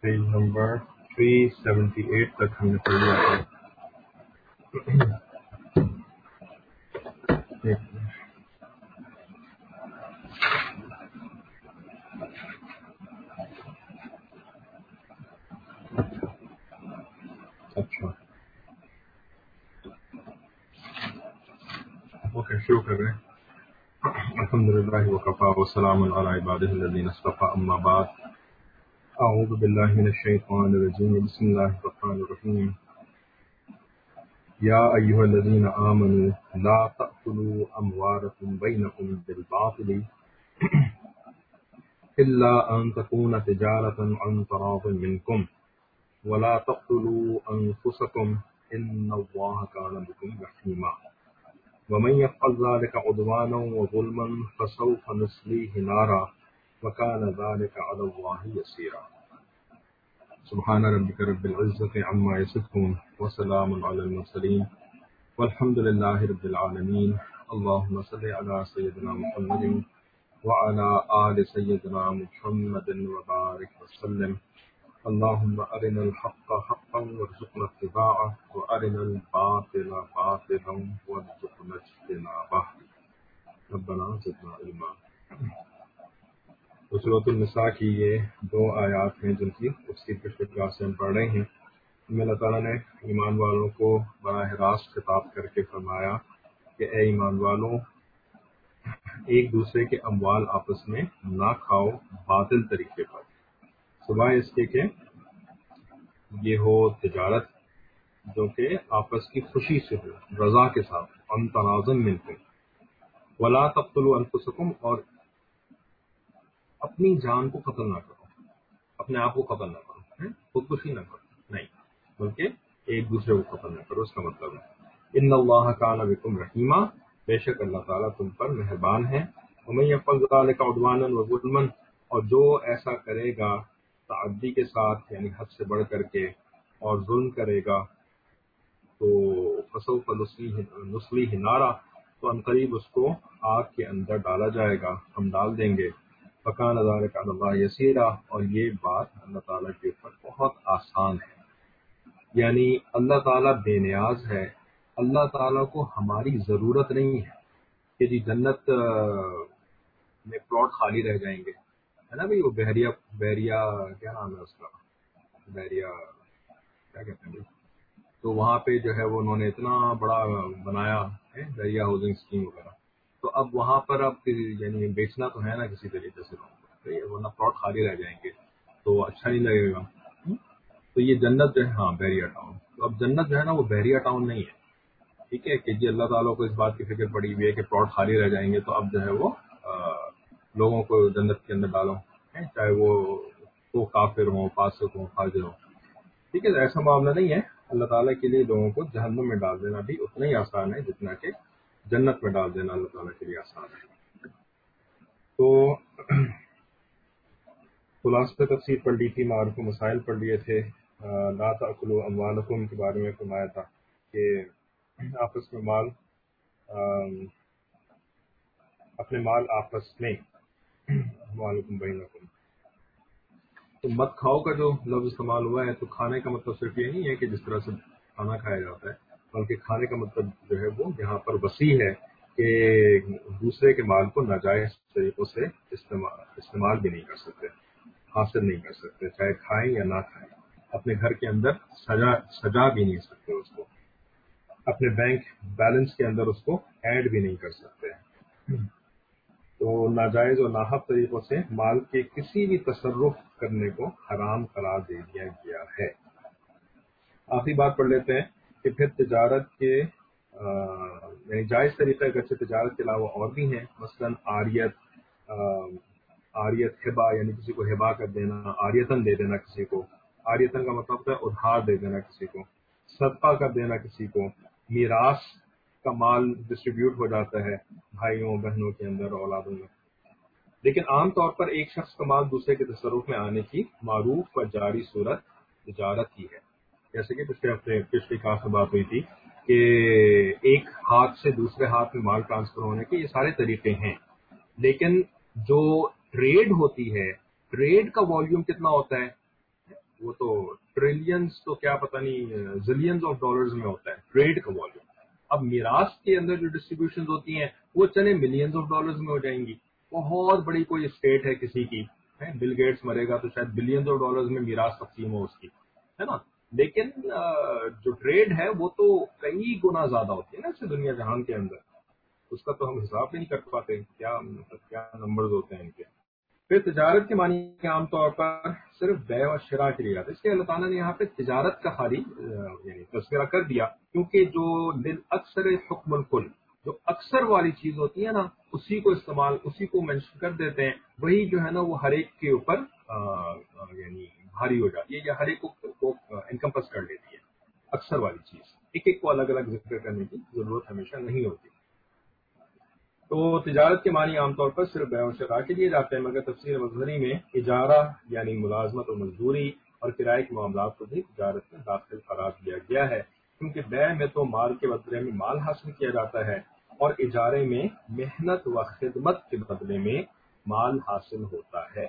Page number 378 تک ہم نے پڑھ لیا تھا. اچھا اوکے، شروع کر رہے ہیں. الحمدللہ وکفا وسلام علی عبادہ الذین اصطفى، اما بعد. اعوذ باللہ من الشیطان الرجیم، بسم اللہ الرحمن الرحیم. یا ایھا الذین آمنوا لا تأکلوا اموالکم بینکم بالباطل الا ان تکون تجارۃ عن تراض منکم ولا تقتلوا انفسکم ان اللہ کان بکم رحیما ومن يفعل ذلك عدوانا وظلما فسوف نصليه نارا وكان ذلك على الله يسيرا. سبحان ربك رب العزة عما يصفون وسلام على المرسلين والحمد لله رب العالمين. اللهم صل على سيدنا محمد وعلى آل سيدنا محمد وبارك وسلم. اللهم أرنا الحق حقا وارزقنا اتباعه وأرنا الباطل باطلا وارزقنا اجتنابه. ربنا زدنا علما. سورۃ النساء کی یہ دو آیات ہیں جن کی تفسیر پچھلے کلاس سے ہم پڑھ رہے ہیں. اللہ تعالیٰ نے ایمان والوں کو براہ راست خطاب کر کے فرمایا کہ اے ایمان والوں، ایک دوسرے کے اموال آپس میں نہ کھاؤ باطل طریقے پر، سوائے اس کے کہ یہ ہو تجارت جو کہ آپس کی خوشی سے ہو، رضا کے ساتھ، عن تراض منکم. ولا تقتلوا انفسکم، اور اپنی جان کو قتل نہ کرو، اپنے آپ کو قتل نہ کرو، خودکشی نہ کرو، نہیں، بلکہ ایک دوسرے کو قتل نہ کرو. اس کا مطلب ہے ان اللہ کان بکم رحیما، بے شک اللہ تعالیٰ تم پر مہربان ہے. ومن یفعل ذلک عدوانا وظلما، اور جو ایسا کرے گا تعدی کے ساتھ، یعنی حد سے بڑھ کر کے، اور ظلم کرے گا، تو فسوف نصلیہ نارا، تو عنقریب اس کو آگ کے اندر ڈالا جائے گا، ہم ڈال دیں گے. فکان ذلک علی اللہ یسیرا، اور یہ بات اللہ تعالیٰ کے اوپر بہت آسان ہے. یعنی اللہ تعالیٰ بے نیاز ہے، اللہ تعالیٰ کو ہماری ضرورت نہیں ہے کہ جی جنت میں پلاٹ خالی رہ جائیں گے، ہے نا بھائی. وہ بحریہ کیا نام ہے اس کا، بحریہ کیا کہتے ہیں بھائی، تو وہاں پہ جو ہے وہ انہوں نے اتنا بڑا بنایا ہے بحریہ ہاؤسنگ اسکیم وغیرہ، تو اب وہاں پر اب یعنی بیچنا تو ہے نا کسی طریقے سے لوگوں کو، ورنہ پلاٹ خالی رہ جائیں گے تو اچھا نہیں لگے گا. تو یہ جنت جو ہے، ہاں بحریہ ٹاؤن، تو اب جنت جو ہے نا وہ بحریہ ٹاؤن نہیں ہے، ٹھیک ہے، کہ جی اللہ تعالیٰ کو اس بات کی فکر پڑی ہوئی ہے کہ پلاٹ خالی رہ جائیں گے تو اب جو ہے وہ لوگوں کو جنت کے اندر ڈالو، چاہے وہ کافر ہوں، فاسق ہوں، فاجر ہوں. ٹھیک ہے، ایسا معاملہ نہیں ہے. اللہ تعالیٰ کے لیے لوگوں کو جہنم میں ڈال دینا بھی اتنا ہی آسان ہے جتنا کہ جنت میں ڈال دینا اللہ تعالیٰ کے لیے آسان ہے. تو خلاصہ تفسیر پڑھ لی تھی، معروف مسائل پڑھ لیے تھے. لا تأکلوا اموالکم کے بارے میں فرمایا تھا کہ آپس میں اپنے مال آپس میں اموالکم بینکم. تو مت کھاؤ کا جو لفظ استعمال ہوا ہے، تو کھانے کا مطلب صرف یہ نہیں ہے کہ جس طرح سے کھانا کھایا جاتا ہے، بلکہ کھانے کا مطلب جو ہے وہ یہاں پر وسیع ہے کہ دوسرے کے مال کو ناجائز طریقوں سے استعمال بھی نہیں کر سکتے، حاصل نہیں کر سکتے، چاہے کھائیں یا نہ کھائیں. اپنے گھر کے اندر سجا بھی نہیں سکتے اس کو، اپنے بینک بیلنس کے اندر اس کو ایڈ بھی نہیں کر سکتے. تو ناجائز اور ناحق طریقوں سے مال کے کسی بھی تصرف کرنے کو حرام قرار دے دیا گیا ہے. آخری بات پڑھ لیتے ہیں کہ پھر تجارت کے یعنی جائز طریقہ اگرچہ تجارت کے علاوہ اور بھی ہیں، مثلا آریت ہبا، یعنی کسی کو ہبا کر دینا، آریتن دے دینا کسی کو. آریتن کا مطلب ہے ادھار دے دینا کسی کو، صدقہ کر دینا کسی کو. میراث کا مال ڈسٹریبیوٹ ہو جاتا ہے بھائیوں بہنوں کے اندر، اولادوں میں. لیکن عام طور پر ایک شخص کا مال دوسرے کے تصرف میں آنے کی معروف و جاری صورت تجارت ہی ہے. جیسے کہ پچھلی کلاس میں بات ہوئی تھی کہ ایک ہاتھ سے دوسرے ہاتھ میں مال ٹرانسفر ہونے کے یہ سارے طریقے ہیں. لیکن جو ٹریڈ ہوتی ہے، ٹریڈ کا والیوم کتنا ہوتا ہے؟ وہ تو ٹریلینز تو کیا پتہ نہیں زلینز آف ڈالرز میں ہوتا ہے ٹریڈ کا والیوم. اب میراث کے اندر جو ڈسٹریبیوشن ہوتی ہیں وہ چلے ملینز آف ڈالرز میں ہو جائیں گی. بہت بڑی کوئی اسٹیٹ ہے کسی کی, بل گیٹس مرے گا تو شاید بلینز آف ڈالرز میں میراث تقسیم ہو اس کی, ہے نا. لیکن جو ٹریڈ ہے وہ تو کئی گنا زیادہ ہوتی ہے نا اس دنیا جہان کے اندر. اس کا تو ہم حساب بھی نہیں کر پاتے کیا نمبرز ہوتے ہیں ان کے. پھر تجارت کے معنی عام طور پر صرف بیع و شراء کے لیے آتا ہے. اس لیے اللہ تعالیٰ نے یہاں پہ تجارت کا خالی یعنی تذکرہ کر دیا, کیونکہ جو اکثر حکم الکل جو اکثر والی چیز ہوتی ہے نا اسی کو استعمال اسی کو مینشن کر دیتے ہیں, وہی جو ہے نا وہ ہر ایک کے اوپر یعنی بھاری ہو جاتی ہے یا ہر ایک کو انکمپس کر لیتی ہے. اکثر والی چیز ایک ایک کو الگ الگ ذکر کرنے کی ضرورت ہمیشہ نہیں ہوتی. تو تجارت کے معنی عام طور پر صرف بیع و شراء کے لیے جاتے ہیں, مگر تفسیر مظہری میں اجارہ یعنی ملازمت و مزدوری اور کرائے کے معاملات کو بھی تجارت میں داخل قرار دیا گیا ہے, کیونکہ بیع میں تو مال کے بدلے میں مال حاصل کیا جاتا ہے اور اجارے میں محنت و خدمت کے بدلے میں مال حاصل ہوتا ہے.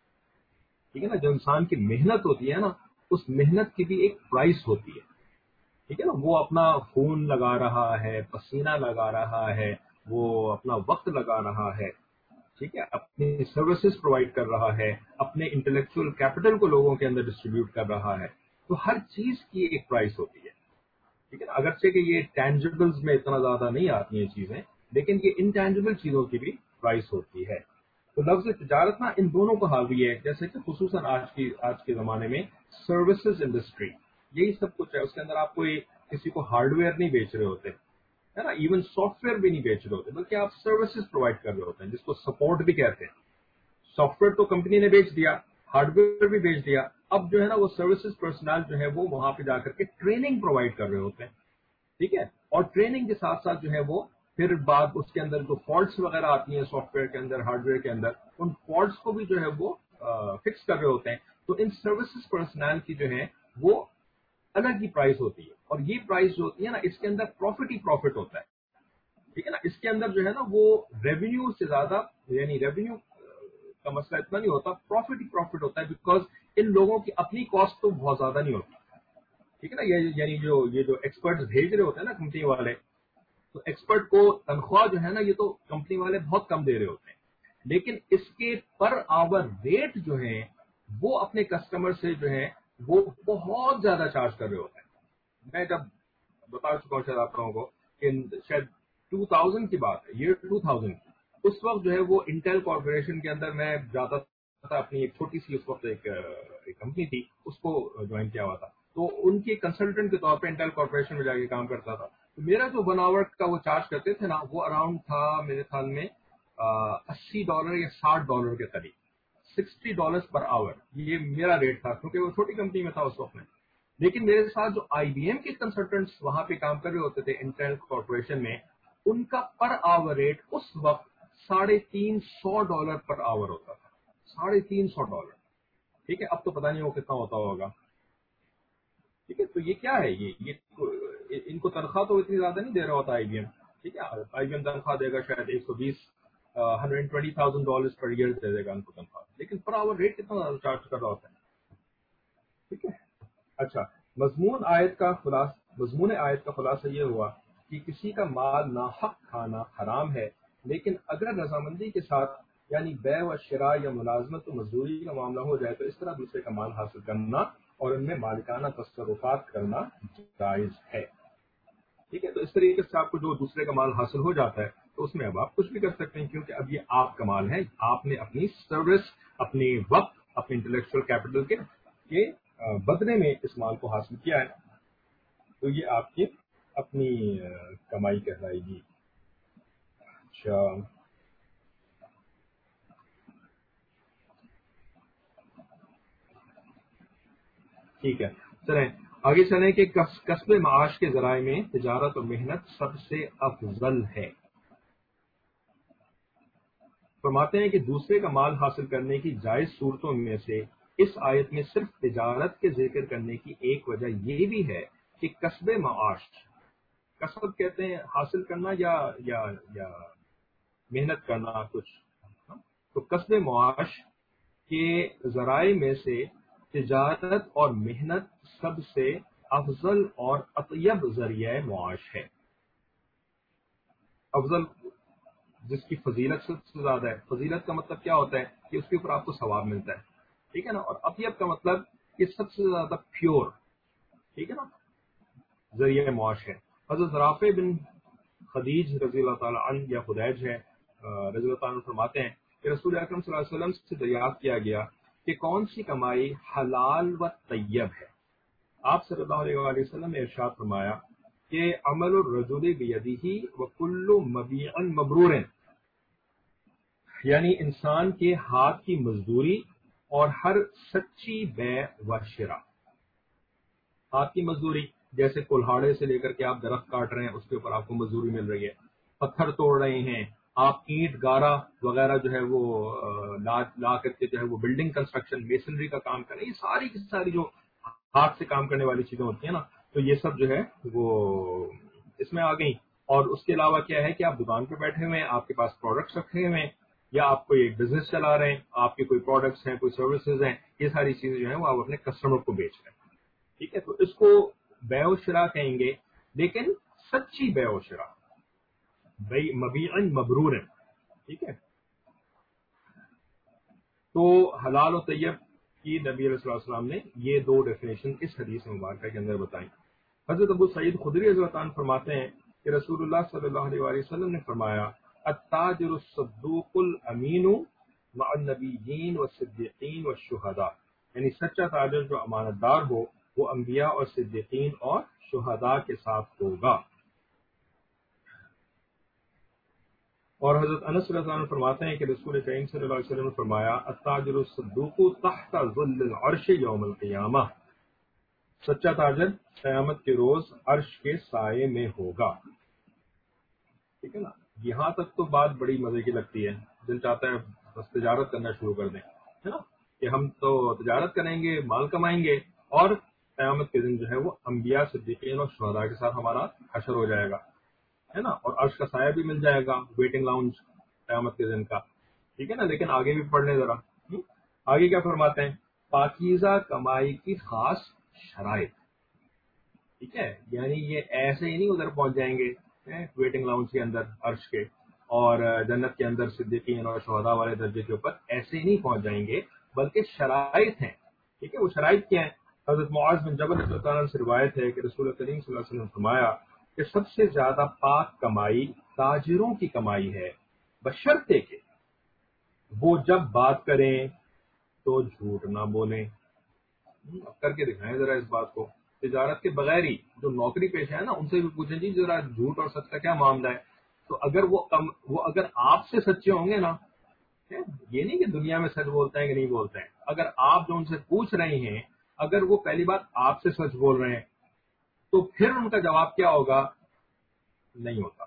ٹھیک ہے نا, جو انسان کی محنت ہوتی ہے نا اس محنت کی بھی ایک پرائس ہوتی ہے. ٹھیک ہے نا, وہ اپنا خون لگا رہا ہے, پسینہ لگا رہا ہے, وہ اپنا وقت لگا رہا ہے, ٹھیک ہے, اپنی سروسز پرووائڈ کر رہا ہے, اپنے انٹلیکچوئل کیپٹل کو لوگوں کے اندر ڈسٹریبیوٹ کر رہا ہے. تو ہر چیز کی ایک پرائس ہوتی ہے. ٹھیک ہے نا, اگرچہ کہ یہ ٹینجبلز میں اتنا زیادہ نہیں آتی ہیں چیزیں, لیکن یہ انٹینجبل چیزوں کی بھی پرائس ہوتی ہے. تو لفظ تجارت نا ان دونوں کو حاوی ہے, جیسے کہ خصوصاً آج کے زمانے میں سروسز انڈسٹری یہی سب کچھ ہے. اس کے اندر آپ کوئی کسی کو ہارڈ ویئر نہیں بیچ رہے ہوتے, ہے نا, ایون سافٹ ویئر بھی نہیں بیچ رہے ہوتے, بلکہ آپ سروسز پرووائڈ کر رہے ہوتے ہیں جس کو سپورٹ بھی کہتے ہیں. سافٹ ویئر تو کمپنی نے بیچ دیا, ہارڈ ویئر بھی بیچ دیا, اب جو ہے نا وہ سروسز پرسنل جو ہے وہ وہاں پہ جا کر کے ٹریننگ پرووائڈ کر رہے ہوتے ہیں. ٹھیک ہے, اور ٹریننگ کے ساتھ ساتھ جو ہے وہ پھر بعد اس کے اندر جو فالٹس وغیرہ آتی ہیں سافٹ ویئر کے اندر ہارڈ ویئر کے اندر ان فالٹس کو بھی جو ہے وہ فکس کر رہے ہوتے ہیں. تو ان سروسز پرسنل کی جو ہے وہ الگ ہی پرائز ہوتی ہے, اور یہ پرائز جو ہوتی ہے نا اس کے اندر پروفٹ ہی پروفٹ ہوتا ہے. ٹھیک ہے نا, اس کے اندر جو ہے نا وہ ریونیو سے زیادہ یعنی ریونیو کا مسئلہ اتنا نہیں ہوتا, پروفٹ ہی پروفٹ ہوتا ہے, بیکاز ان لوگوں کی اپنی کاسٹ تو بہت زیادہ نہیں ہوتی. ٹھیک ہے نا, یعنی یہ جو ایکسپرٹ بھیج رہے ہوتے ہیں نا کمپنی والے, تو ایکسپرٹ کو تنخواہ جو ہے نا یہ تو کمپنی والے بہت کم دے رہے ہوتے ہیں, لیکن اس کے پر آور ریٹ جو ہے وہ اپنے کسٹمر سے جو ہے وہ بہت زیادہ چارج کر رہے ہوتے ہیں. میں جب بتا چکا ہوں شاید آپ لوگوں کو کہ شاید 2000 کی بات ہے, ایئر 2000 کی, اس وقت جو ہے وہ انٹیل کارپوریشن کے اندر میں جاتا تھا, اپنی ایک چھوٹی سی اس وقت ایک کمپنی تھی اس کو جوائن کیا ہوا تھا, تو ان کے کنسلٹنٹ کے طور پہ انٹیل کارپوریشن میں جا کے کام کرتا تھا. تو میرا جو 1 آور کا وہ چارج کرتے تھے نا وہ اراؤنڈ تھا میرے خیال میں $80 یا $60 کے قریب, $60 پر آور, یہ میرا ریٹ تھا کیونکہ وہ چھوٹی کمپنی میں تھا اس وقت میں. لیکن میرے ساتھ جو آئی بی ایم کے کنسلٹنٹس وہاں پہ کام کر رہے ہوتے تھے انٹیل کارپوریشن میں, ان کا پر آور ریٹ اس وقت $350 پر آور ہوتا تھا, $350. ٹھیک ہے, اب تو پتہ نہیں وہ کتنا ہوتا ہوگا. ٹھیک ہے, تو یہ کیا ہے, یہ ان کو تنخواہ تو اتنی زیادہ نہیں دے رہا ہوتا آئی بی ایم. ٹھیک ہے, آئی بی ایم تنخواہ دے گا شاید $120,000 پر ایئر دے گا ان کو تنخواہ, لیکن پر آور ریٹ کتنا زیادہ چارج کر رہا ہوتا ہے. ٹھیک ہے, اچھا, مضمون آیت کا خلاصہ یہ ہوا کہ کسی کا مال ناحق کھانا حرام ہے, لیکن اگر رضامندی کے ساتھ یعنی بیع و شراء یا ملازمت و مزدوری کا معاملہ ہو جائے تو اس طرح دوسرے کا مال حاصل کرنا اور ان میں مالکانہ تصرفات کرنا جائز ہے. ٹھیک ہے, تو اس طریقے سے آپ کو جو دوسرے کا مال حاصل ہو جاتا ہے تو اس میں اب آپ کچھ بھی کر سکتے ہیں, کیونکہ اب یہ آپ کا مال ہے, آپ نے اپنی سروس, اپنی وقت, اپنے انٹلیکچوئل کیپٹل کے بدلے میں اس مال کو حاصل کیا ہے, تو یہ آپ کی اپنی کمائی کہلائے گی. اچھا, ٹھیک ہے, چلیں آگے چلیں کہ کسب معاش کے ذرائع میں تجارت اور محنت سب سے افضل ہے. فرماتے ہیں کہ دوسرے کا مال حاصل کرنے کی جائز صورتوں میں سے اس آیت میں صرف تجارت کے ذکر کرنے کی ایک وجہ یہ بھی ہے کہ کسب معاش, کسب کہتے ہیں حاصل کرنا یا محنت کرنا کچھ, تو کسب معاش کے ذرائع میں سے تجارت اور محنت سب سے افضل اور اطیب ذریعہ معاش ہے. افضل جس کی فضیلت سب سے زیادہ ہے. فضیلت کا مطلب کیا ہوتا ہے کہ اس کے اوپر آپ کو ثواب ملتا ہے, ٹھیک ہے نا. اور اطیب کا مطلب کہ سب سے زیادہ پیور, ٹھیک ہے نا, ذریعہ معاش ہے. حضرت رافع بن خدیج رضی اللہ تعالیٰ عنہ یا خدیج ہے رضی اللہ تعالیٰ عنہ فرماتے ہیں کہ رسول اکرم صلی اللہ علیہ وسلم سے دریافت کیا گیا کہ کون سی کمائی حلال و طیب ہے. آپ صلی اللہ علیہ وآلہ وسلم نے ارشاد فرمایا کہ عمل الرجل بیدہ وکل مبیع مبرور, یعنی انسان کے ہاتھ کی مزدوری اور ہر سچی بیع و شراء. ہاتھ کی مزدوری جیسے کلہاڑے سے لے کر کے آپ درخت کاٹ رہے ہیں اس کے اوپر آپ کو مزدوری مل رہی ہے, پتھر توڑ رہے ہیں آپ, اینٹ گارا وغیرہ جو ہے وہ لا کر کے جو ہے وہ بلڈنگ کنسٹرکشن میسنری کا کام کر رہے ہیں, یہ ساری کی ساری جو ہاتھ سے کام کرنے والی چیزیں ہوتی ہیں نا, تو یہ سب جو ہے وہ اس میں آ گئی. اور اس کے علاوہ کیا ہے کہ آپ دکان پہ بیٹھے ہوئے ہیں, آپ کے پاس پروڈکٹس رکھے ہوئے ہیں, یا آپ کوئی ایک بزنس چلا رہے ہیں, آپ کے کوئی پروڈکٹس ہیں, کوئی سروسز ہیں, یہ ساری چیزیں جو ہیں وہ آپ اپنے کسٹمر کو بیچ رہے ہیں, ٹھیک ہے. تو اس کو بیع و شراء کہیں گے, لیکن سچی بیع و شراء, مبیع مبرور, ٹھیک ہے. تو حلال و طیب کی نبی علیہ السلام نے یہ دو ڈیفینیشن اس حدیث مبارکہ کے اندر بتائیں. حضرت ابو سعید خدری رضی اللہ عنہ فرماتے ہیں کہ رسول اللہ صلی اللہ علیہ وآلہ وسلم نے فرمایا التاجر الصدوق الامین مع النبیین والصدیقین والشہداء, یعنی سچا تاجر جو امانت دار ہو وہ انبیاء اور صدیقین اور شہداء کے ساتھ ہوگا. اور حضرت انس رضی اللہ عنہ فرماتے ہیں کہ رسول کریم صلی اللہ علیہ وسلم نے فرمایا التاجر الصدوق تحت ظل العرش یوم القیامہ, سچا تاجر قیامت کے روز عرش کے سائے میں ہوگا, ٹھیک ہے نا. یہاں تک تو بات بڑی مزے کی لگتی ہے, دل چاہتا ہے بس تجارت کرنا شروع کر دیں, ہے نا, کہ ہم تو تجارت کریں گے, مال کمائیں گے, اور قیامت کے دن جو ہے وہ انبیاء صدیقین اور شہداء کے ساتھ ہمارا حشر ہو جائے گا, ہے نا, اور عرش کا سایہ بھی مل جائے گا, ویٹنگ لاؤنج قیامت کے دن کا, ٹھیک ہے نا. لیکن آگے بھی پڑھ لیں ذرا, آگے کیا فرماتے ہیں, پاکیزہ کمائی کی خاص شرائط, ٹھیک ہے. یعنی یہ ایسے ہی نہیں ادھر پہنچ جائیں گے ویٹنگ لاؤنج کے اندر عرش کے, اور جنت کے اندر صدیقین اور شہداء والے درجے کے اوپر ایسے ہی نہیں پہنچ جائیں گے, بلکہ شرائط ہیں, ٹھیک ہے. وہ شرائط کیا ہیں؟ حضرت معاذ بن جبل رضی اللہ عنہ سے روایت ہے کہ رسول کریم صلی اللہ علیہ وسلم نے فرمایا کہ سب سے زیادہ پاک کمائی تاجروں کی کمائی ہے, بشرطے کہ وہ جب بات کریں تو جھوٹ نہ بولیں. اب کر کے دکھائیں ذرا اس بات کو. تجارت کے بغیر ہی جو نوکری پیشہ ہے نا, ان سے بھی پوچھیں جی ذرا جھوٹ اور سچ کا کیا معاملہ ہے, تو اگر وہ اگر آپ سے سچے ہوں گے نا, یہ نہیں کہ دنیا میں سچ بولتے ہیں کہ نہیں بولتے ہیں, اگر آپ جو ان سے پوچھ رہے ہیں اگر وہ پہلی بات آپ سے سچ بول رہے ہیں تو پھر ان کا جواب کیا ہوگا, نہیں ہوتا.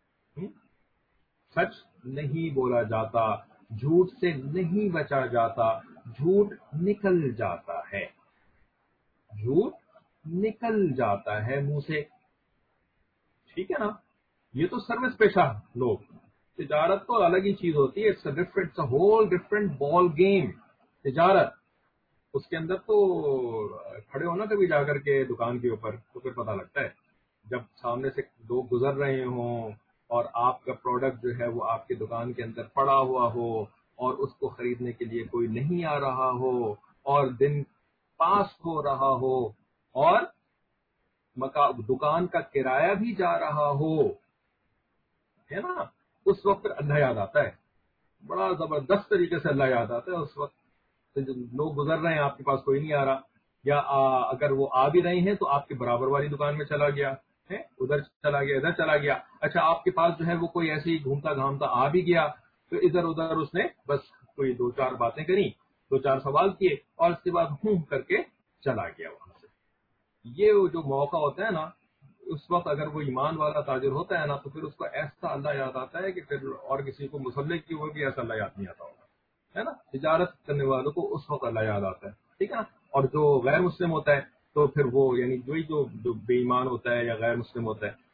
سچ نہیں بولا جاتا, جھوٹ سے نہیں بچا جاتا, جھوٹ نکل جاتا ہے, جھوٹ نکل جاتا ہے منہ سے, ٹھیک ہے نا. یہ تو سروس پیشہ لوگ, تجارت تو الگ ہی چیز ہوتی ہے, it's a whole different ball game. تجارت اس کے اندر تو کھڑے ہونا کبھی جا کر کے دکان کے اوپر تو پھر پتہ لگتا ہے, جب سامنے سے لوگ گزر رہے ہوں اور آپ کا پروڈکٹ جو ہے وہ آپ کی دکان کے اندر پڑا ہوا ہو اور اس کو خریدنے کے لیے کوئی نہیں آ رہا ہو اور دن پاس ہو رہا ہو اور دکان کا کرایہ بھی جا رہا ہو, ہے نا, اس وقت پھر اللہ یاد آتا ہے, بڑا زبردست طریقے سے اللہ یاد آتا ہے. اس وقت لوگ گزر رہے ہیں, آپ کے پاس کوئی نہیں آ رہا, یا اگر وہ آ بھی رہے ہیں تو آپ کے برابر والی دکان میں چلا گیا ہے, ادھر چلا گیا, ادھر چلا گیا. اچھا آپ کے پاس جو ہے وہ کوئی ایسے ہی گھومتا گھامتا آ بھی گیا تو ادھر ادھر اس نے بس کوئی دو چار باتیں کریں, دو چار سوال کیے اور اس کے بعد کر کے چلا گیا وہاں سے. یہ جو موقع ہوتا ہے نا, اس وقت اگر وہ ایمان والا تاجر ہوتا ہے نا تو پھر اس کو ایسا اللہ یاد آتا ہے کہ پھر اور کسی کو مسلح کی ہوگی ایسا اللہ یاد نہیں آتا ہوگا, ہے نا. تجارت کرنے والوں کو اس وقت اللہ یاد آتا ہے, ٹھیک ہے نا. اور جو غیر مسلم ہوتا ہے تو پھر وہ یعنی جو بے ایمان ہوتا ہے یا غیر مسلم ہوتا ہے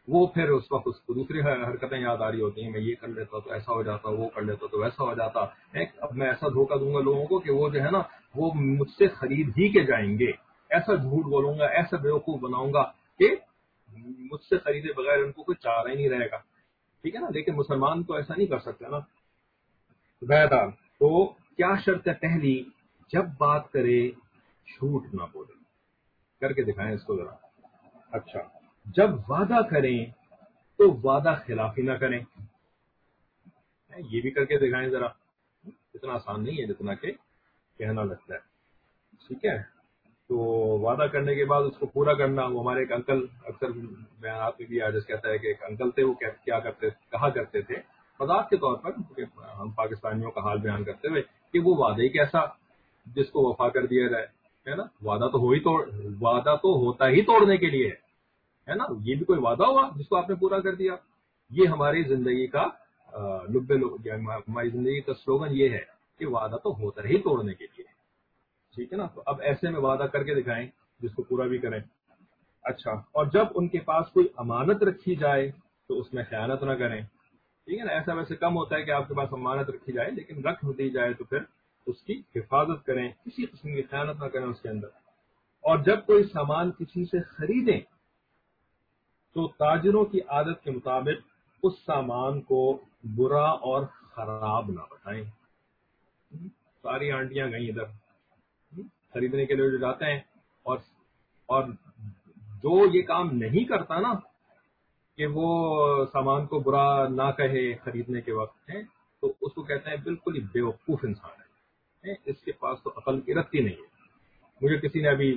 وہ پھر اس وقت اس کو دوسری حرکتیں یاد آ رہی ہوتی ہیں، میں یہ کر لیتا تو ایسا ہو جاتا، وہ کر لیتا تو ویسا ہو جاتا، اب میں ایسا دھوکہ دوں گا لوگوں کو کہ وہ جو ہے نا وہ مجھ سے خرید ہی کے جائیں گے، ایسا جھوٹ بولوں گا، ایسا بیوقوف بناؤں گا کہ مجھ سے خریدے بغیر ان کو کوئی چارہ ہی نہیں رہے گا، ٹھیک ہے نا. لیکن مسلمان تو ایسا نہیں کر سکتا نا. بہرحال تو کیا شرط ہے پہلی، جب بات کرے جھوٹ نہ بولے. کر کے دکھائیں اس کو ذرا. اچھا، جب وعدہ کریں تو وعدہ خلافی نہ کریں. یہ بھی کر کے دکھائیں ذرا. اتنا آسان نہیں ہے جتنا کہ کہنا لگتا ہے. ٹھیک ہے، تو وعدہ کرنے کے بعد اس کو پورا کرنا. وہ ہمارے ایک انکل اکثر بیانات میں بھی آجز کہتا ہے کہ ایک انکل تھے، وہ کیا کہا کرتے تھے مذاق کے طور پر، ہم پاکستانیوں کا حال بیان کرتے ہوئے، کہ وہ وعدے ہی کیسا جس کو وفا کر دیا جائے، ہے نا. وعدہ تو ہوتا ہی توڑنے کے لیے ہے نا. یہ بھی کوئی وعدہ ہوا جس کو آپ نے پورا کر دیا. یہ ہماری زندگی کا ہماری زندگی کا سلوگن یہ ہے کہ وعدہ تو ہوتا ہی توڑنے کے لیے. ٹھیک ہے نا. تو اب ایسے میں وعدہ کر کے دکھائیں جس کو پورا بھی کریں. اچھا، اور جب ان کے پاس کوئی امانت رکھی جائے تو اس میں خیانت نہ کریں. ٹھیک ہے نا. ایسا ویسے کم ہوتا ہے کہ آپ کے پاس امانت رکھی جائے، لیکن رکھ دی جائے تو پھر اس کی حفاظت کریں، کسی قسم کی خیانت نہ کریں اس کے اندر. اور جب کوئی سامان کسی سے خریدیں تو تاجروں کی عادت کے مطابق اس سامان کو برا اور خراب نہ بتائیں. ساری آنٹیاں گئیں ادھر خریدنے کے لیے جو جاتے ہیں، اور جو یہ کام نہیں کرتا نا کہ وہ سامان کو برا نہ کہے خریدنے کے وقت ہے، تو اس کو کہتے ہیں بالکل ہی بیوقوف انسان ہے. اس کے پاس تو عقل کی رتی نہیں ہے. مجھے کسی نے ابھی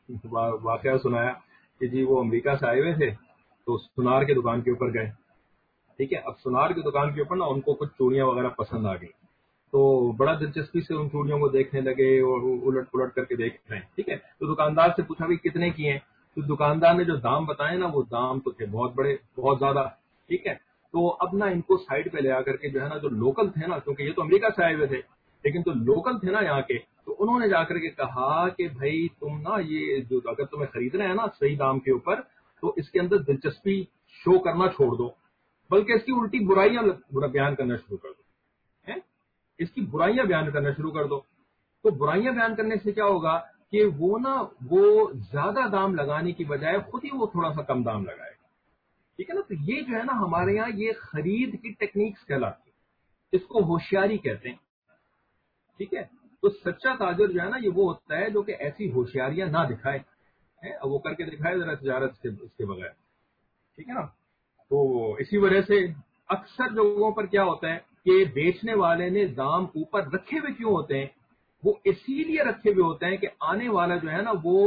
واقعہ سنایا کہ جی وہ امریکہ سے آئے ہوئے تھے، تو سنار کے دکان کے اوپر گئے. ٹھیک ہے، اب سنار کی دکان کے اوپر نا ان کو کچھ چوڑیاں وغیرہ پسند آ گئی، تو بڑا دلچسپی سے ان چوڑیوں کو دیکھنے لگے اور الٹ پلٹ کر کے دیکھ رہے ہیں. ٹھیک ہے، تو دکاندار سے پوچھا بھی کتنے کی ہیں، تو دکاندار نے جو دام بتائے نا وہ دام تو تھے بہت بڑے، بہت زیادہ. ٹھیک ہے، تو اب نا ان کو سائڈ پہ لے آ کر کے جو ہے نا جو لوکل تھے نا، کیونکہ یہ تو امریکہ سے آئے ہوئے تھے، لیکن جو لوکل تھے نا یہاں کے، تو انہوں نے جا کر کے کہا کہ بھائی تم نا یہ جو اگر تمہیں خریدنا ہے نا صحیح دام کے اوپر، تو اس کے اندر دلچسپی شو کرنا چھوڑ دو، بلکہ اس کی الٹی برائیاں بیان کرنا شروع کر دو. اس کی برائیاں بیان کرنا شروع کر دو. تو برائیاں بیان کرنے سے کیا ہوگا کہ وہ زیادہ دام لگانے کی بجائے خود ہی وہ تھوڑا سا کم دام لگائے گا. ٹھیک ہے نا. تو یہ جو ہے نا ہمارے یہاں یہ خرید کی ٹیکنیکس کہلاتی ہے، اس کو ہوشیاری کہتے ہیں. ٹھیک ہے، تو سچا تاجر جو ہے نا یہ وہ ہوتا ہے جو کہ ایسی ہوشیاریاں نہ دکھائے، وہ کر کے دکھائے ذرا تجارت اس کے بغیر. ٹھیک ہے نا. تو اسی وجہ سے اکثر لوگوں پر کیا ہوتا ہے کہ بیچنے والے نے دام اوپر رکھے ہوئے کیوں ہوتے ہیں؟ وہ اسی لیے رکھے ہوئے ہوتے ہیں کہ آنے والا جو ہے نا وہ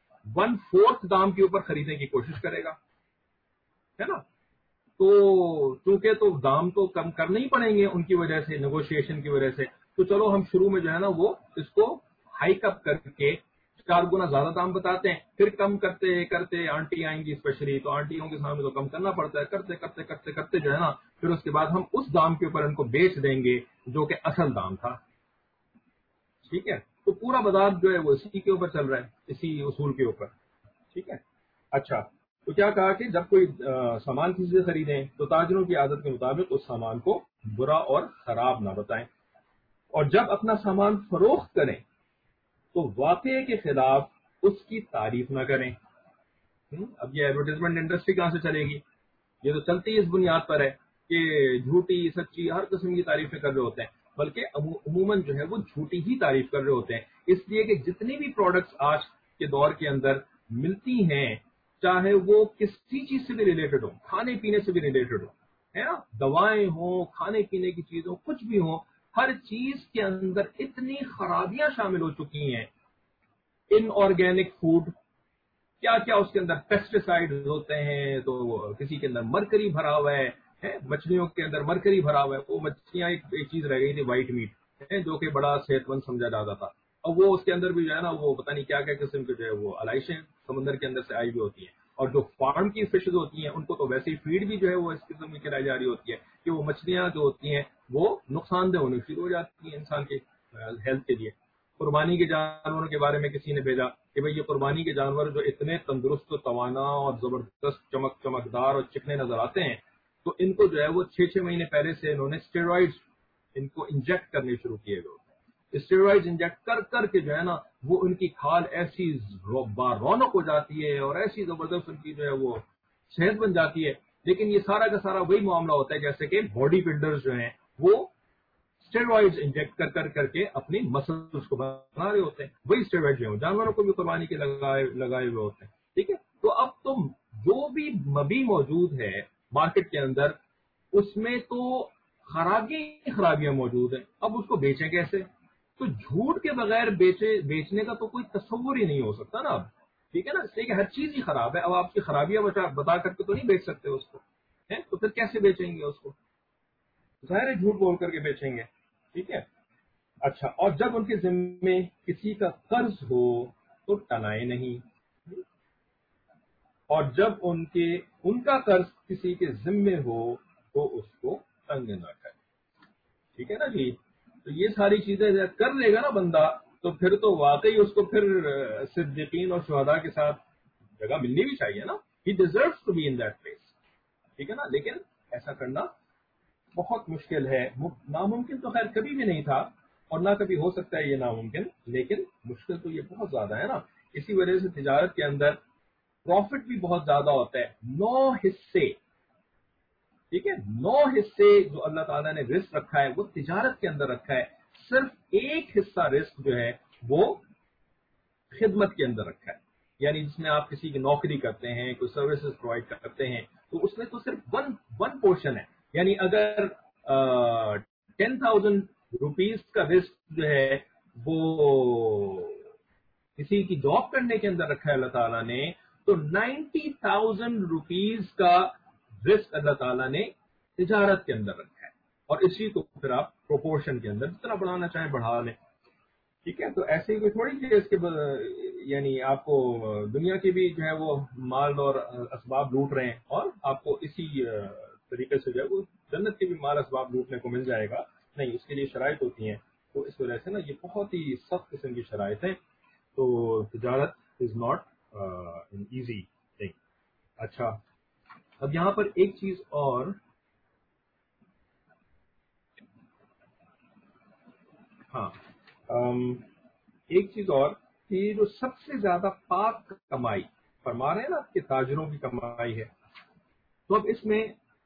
1/4 دام کے اوپر خریدنے کی کوشش کرے گا، ہے نا. تو چونکہ تو دام تو کم کرنے ہی پڑیں گے ان کی وجہ سے، نیگوشیشن کی وجہ سے، تو چلو ہم شروع میں جو ہے نا وہ اس کو ہائیک اپ کر کے 4 گنا زیادہ دام بتاتے ہیں، پھر کم کرتے کرتے آنٹی آئیں گی اسپیشلی، تو آنٹیوں کے سامنے تو کم کرنا پڑتا ہے، کرتے کرتے کرتے کرتے جو ہے نا پھر اس کے بعد ہم اس دام کے اوپر ان کو بیچ دیں گے جو کہ اصل دام تھا. ٹھیک ہے، تو پورا بازار جو ہے وہ اسی کے اوپر چل رہا ہے، اسی اصول کے اوپر. ٹھیک ہے. اچھا، تو کیا کہا کہ جب کوئی سامان کسی سے خریدیں تو تاجروں کی عادت کے مطابق اس سامان کو برا اور خراب نہ بتائیں. اور جب اپنا سامان فروخت کریں تو واقعے کے خلاف اس کی تعریف نہ کریں. اب یہ ایڈورٹیزمنٹ انڈسٹری کہاں سے چلے گی؟ یہ تو چلتی اس بنیاد پر ہے کہ جھوٹی سچی ہر قسم کی تعریفیں کر رہے ہوتے ہیں، بلکہ عموماً جو ہے وہ جھوٹی ہی تعریف کر رہے ہوتے ہیں. اس لیے کہ جتنی بھی پروڈکٹس آج کے دور کے اندر ملتی ہیں، چاہے وہ کسی چیز سے بھی ریلیٹڈ ہو، کھانے پینے سے بھی ریلیٹڈ ہو، ہے نا، دوائیں ہوں، کھانے پینے کی چیز ہو، کچھ بھی ہو، ہر چیز کے اندر اتنی خرابیاں شامل ہو چکی ہیں. ان آرگینک فوڈ کیا کیا اس کے اندر پیسٹیسائڈ ہوتے ہیں، تو کسی کے اندر مرکری بھرا ہوا ہے، مچھلیوں کے اندر مرکری بھرا ہوا ہے. وہ مچھلیاں ایک چیز رہ گئی تھی وائٹ میٹ، جو کہ بڑا صحت مند سمجھا جاتا تھا، اور وہ اس کے اندر بھی جو ہے نا وہ پتہ نہیں کیا کیا قسم کے جو ہے وہ علائشیں سمندر کے اندر سے آئی ہوئی ہوتی ہیں. اور جو فارم کی فشز ہوتی ہیں ان کو تو ویسے ہی فیڈ بھی جو ہے وہ اس قسم کی کرائی جا رہی ہوتی ہے کہ وہ مچھلیاں جو ہوتی ہیں وہ نقصان دہ ہونی شروع ہو جاتی ہیں انسان کے ہیلتھ کے لیے. قربانی کے جانوروں کے بارے میں کسی نے بھیجا کہ بھئی یہ قربانی کے جانور جو اتنے تندرست و توانا اور زبردست چمکدار اور چکنے نظر آتے ہیں، تو ان کو جو ہے وہ 6 مہینے پہلے سے انہوں نے اسٹیرائڈز ان کو انجیکٹ کرنے شروع کیے گئے. اسٹیرائڈز انجیکٹ کر کر کے جو ہے نا وہ ان کی کھال ایسی رونق ہو جاتی ہے اور ایسی زبردست ان کی جو ہے وہ صحت بن جاتی ہے. لیکن یہ سارا کا سارا وہی معاملہ ہوتا ہے جیسے کہ باڈی بلڈرز جو ہیں وہ اسٹیرائڈز انجیکٹ کر کر کے اپنی مسلس کو بنا رہے ہوتے ہیں. وہی اسٹیرائڈ جو ہیں جانوروں کو بھی قربانی کے لگائے ہوئے ہوتے ہیں. ٹھیک ہے، تو اب تم جو بھی مبی موجود ہے مارکیٹ کے اندر اس میں تو خرابیاں موجود ہیں. اب اس کو بیچیں کیسے؟ تو جھوٹ کے بغیر بیچنے کا تو کوئی تصور ہی نہیں ہو سکتا نا. اب ٹھیک ہے نا، اس لیے کہ ہر چیز ہی خراب ہے. اب آپ کی خرابیاں بتا کر کے تو نہیں بیچ سکتے اس کو، تو پھر کیسے بیچیں گے اس کو؟ ظاہر ہے جھوٹ بول کر کے بیچیں گے. ٹھیک ہے. اچھا، اور جب ان کے ذمے کسی کا قرض ہو تو ٹلائے نہیں، اور جب ان کا قرض کسی کے ذمے ہو تو اس کو تنگ نہ کرے. ٹھیک ہے نا جی. تو یہ ساری چیزیں کر لے گا نا بندہ تو پھر تو واقعی اس کو پھر صدیقین اور شہداء کے ساتھ جگہ ملنی بھی چاہیے نا. He deserves to be in that place. ٹھیک ہے نا. لیکن ایسا کرنا بہت مشکل ہے. ناممکن تو خیر کبھی بھی نہیں تھا اور نہ کبھی ہو سکتا ہے یہ ناممکن، لیکن مشکل تو یہ بہت زیادہ ہے نا. اسی وجہ سے تجارت کے اندر پروفٹ بھی بہت زیادہ ہوتا ہے. 9 حصے، ٹھیک ہے، 9 حصے جو اللہ تعالیٰ نے رزق رکھا ہے وہ تجارت کے اندر رکھا ہے. صرف 1 حصہ رزق جو ہے وہ خدمت کے اندر رکھا ہے. یعنی جس میں آپ کسی کی نوکری کرتے ہیں، کوئی سروسز پرووائڈ کرتے ہیں، تو اس میں تو صرف ون پورشن ہے. یعنی اگر 10,000 روپیز کا رزق جو ہے وہ کسی کی جاب کرنے کے اندر رکھا ہے اللہ تعالیٰ نے، تو 90,000 روپیز کا رزق اللہ تعالیٰ نے تجارت کے اندر رکھا ہے. اور اسی کو پھر آپ پروپورشن کے اندر جتنا بڑھانا چاہیں بڑھا لیں. ٹھیک ہے. تو ایسے ہی کوئی تھوڑی چیز اس کے یعنی آپ کو دنیا کی بھی جو ہے وہ مال اور اسباب لوٹ رہے ہیں اور آپ کو اسی طریقے سے جو ہے وہ جنت کے بھی مال اسباب لوٹنے کو مل جائے گا. نہیں، اس کے لیے شرائط ہوتی ہیں. تو اس وجہ سے نا یہ بہت ہی سخت قسم کی شرائط ہیں. تو تجارت is not an easy thing. اچھا، اب یہاں پر ایک چیز اور، ہاں ایک چیز اور کہ یہ جو سب سے زیادہ پاک کمائی فرما رہے ہیں نا کہ تاجروں کی کمائی ہے، تو اب اس میں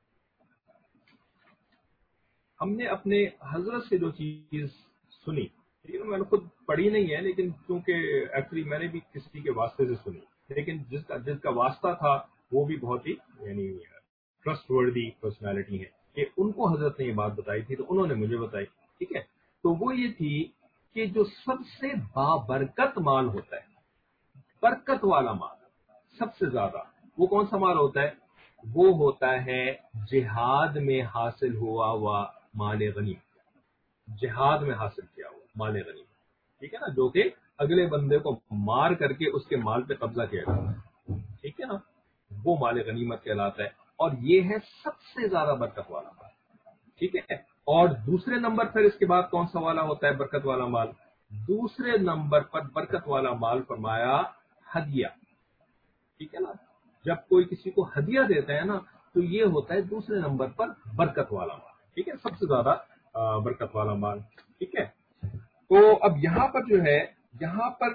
ہم نے اپنے حضرت سے جو چیز سنی، میں نے خود پڑھی نہیں ہے لیکن کیونکہ ایکچولی میں نے بھی کسی کے واسطے سے سنی، لیکن جس کا واسطہ تھا وہ بھی بہت ہی یعنی ٹرسٹ وردی پرسنالٹی ہے کہ ان کو حضرت نے یہ بات بتائی تھی تو انہوں نے مجھے بتائی. ٹھیک ہے. تو وہ یہ تھی کہ جو سب سے بابرکت مال ہوتا ہے، برکت والا مال سب سے زیادہ، وہ کون سا مال ہوتا ہے؟ وہ ہوتا ہے جہاد میں حاصل ہوا مال غنیمت. جہاد میں حاصل کیا ہوا مال غنیمت. ٹھیک ہے نا. جو کہ اگلے بندے کو مار کر کے اس کے مال پہ قبضہ کیا جاتا ہے. ٹھیک ہے نا. وہ مال غنیمت کہلاتا ہے اور یہ ہے سب سے زیادہ برکت والا مال. ٹھیک ہے. اور دوسرے نمبر پر اس کے بعد کون سا والا ہوتا ہے برکت والا مال؟ دوسرے نمبر پر برکت والا مال فرمایا ہدیہ. ٹھیک ہے نا. جب کوئی کسی کو ہدیہ دیتا ہے نا تو یہ ہوتا ہے دوسرے نمبر پر برکت والا مال. ٹھیک ہے. سب سے زیادہ برکت والا مال. ٹھیک ہے. تو اب یہاں پر جو ہے، یہاں پر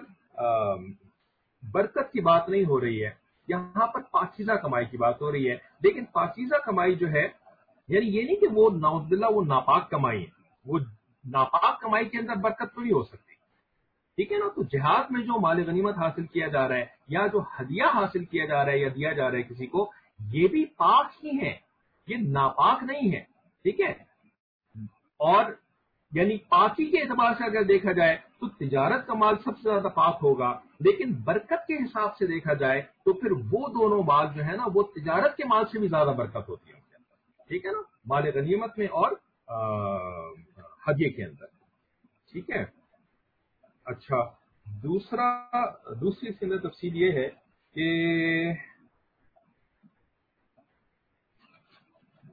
برکت کی بات نہیں ہو رہی ہے، یہاں پر پاکیزہ کمائی کی بات ہو رہی ہے. لیکن پاکیزہ کمائی جو ہے یعنی یہ نہیں کہ وہ نعوذ باللہ وہ ناپاک کمائی ہے. وہ ناپاک کمائی کے اندر برکت تو نہیں ہو سکتی. ٹھیک ہے نا. تو جہاد میں جو مال غنیمت حاصل کیا جا رہا ہے یا جو ہدیہ حاصل کیا جا رہا ہے یا دیا جا رہا ہے کسی کو، یہ بھی پاک ہی ہے، یہ ناپاک نہیں ہے. ٹھیک ہے. اور یعنی پاکی کے اعتبار سے اگر دیکھا جائے تو تجارت کا مال سب سے زیادہ پاک ہوگا، لیکن برکت کے حساب سے دیکھا جائے تو پھر وہ دونوں مال جو ہے نا وہ تجارت کے مال سے بھی زیادہ برکت ہوتی ہے. ٹھیک ہے نا. مال غنیمت میں اور ہدیے کے اندر. ٹھیک ہے. اچھا، دوسری اس کے اندر تفصیل یہ ہے کہ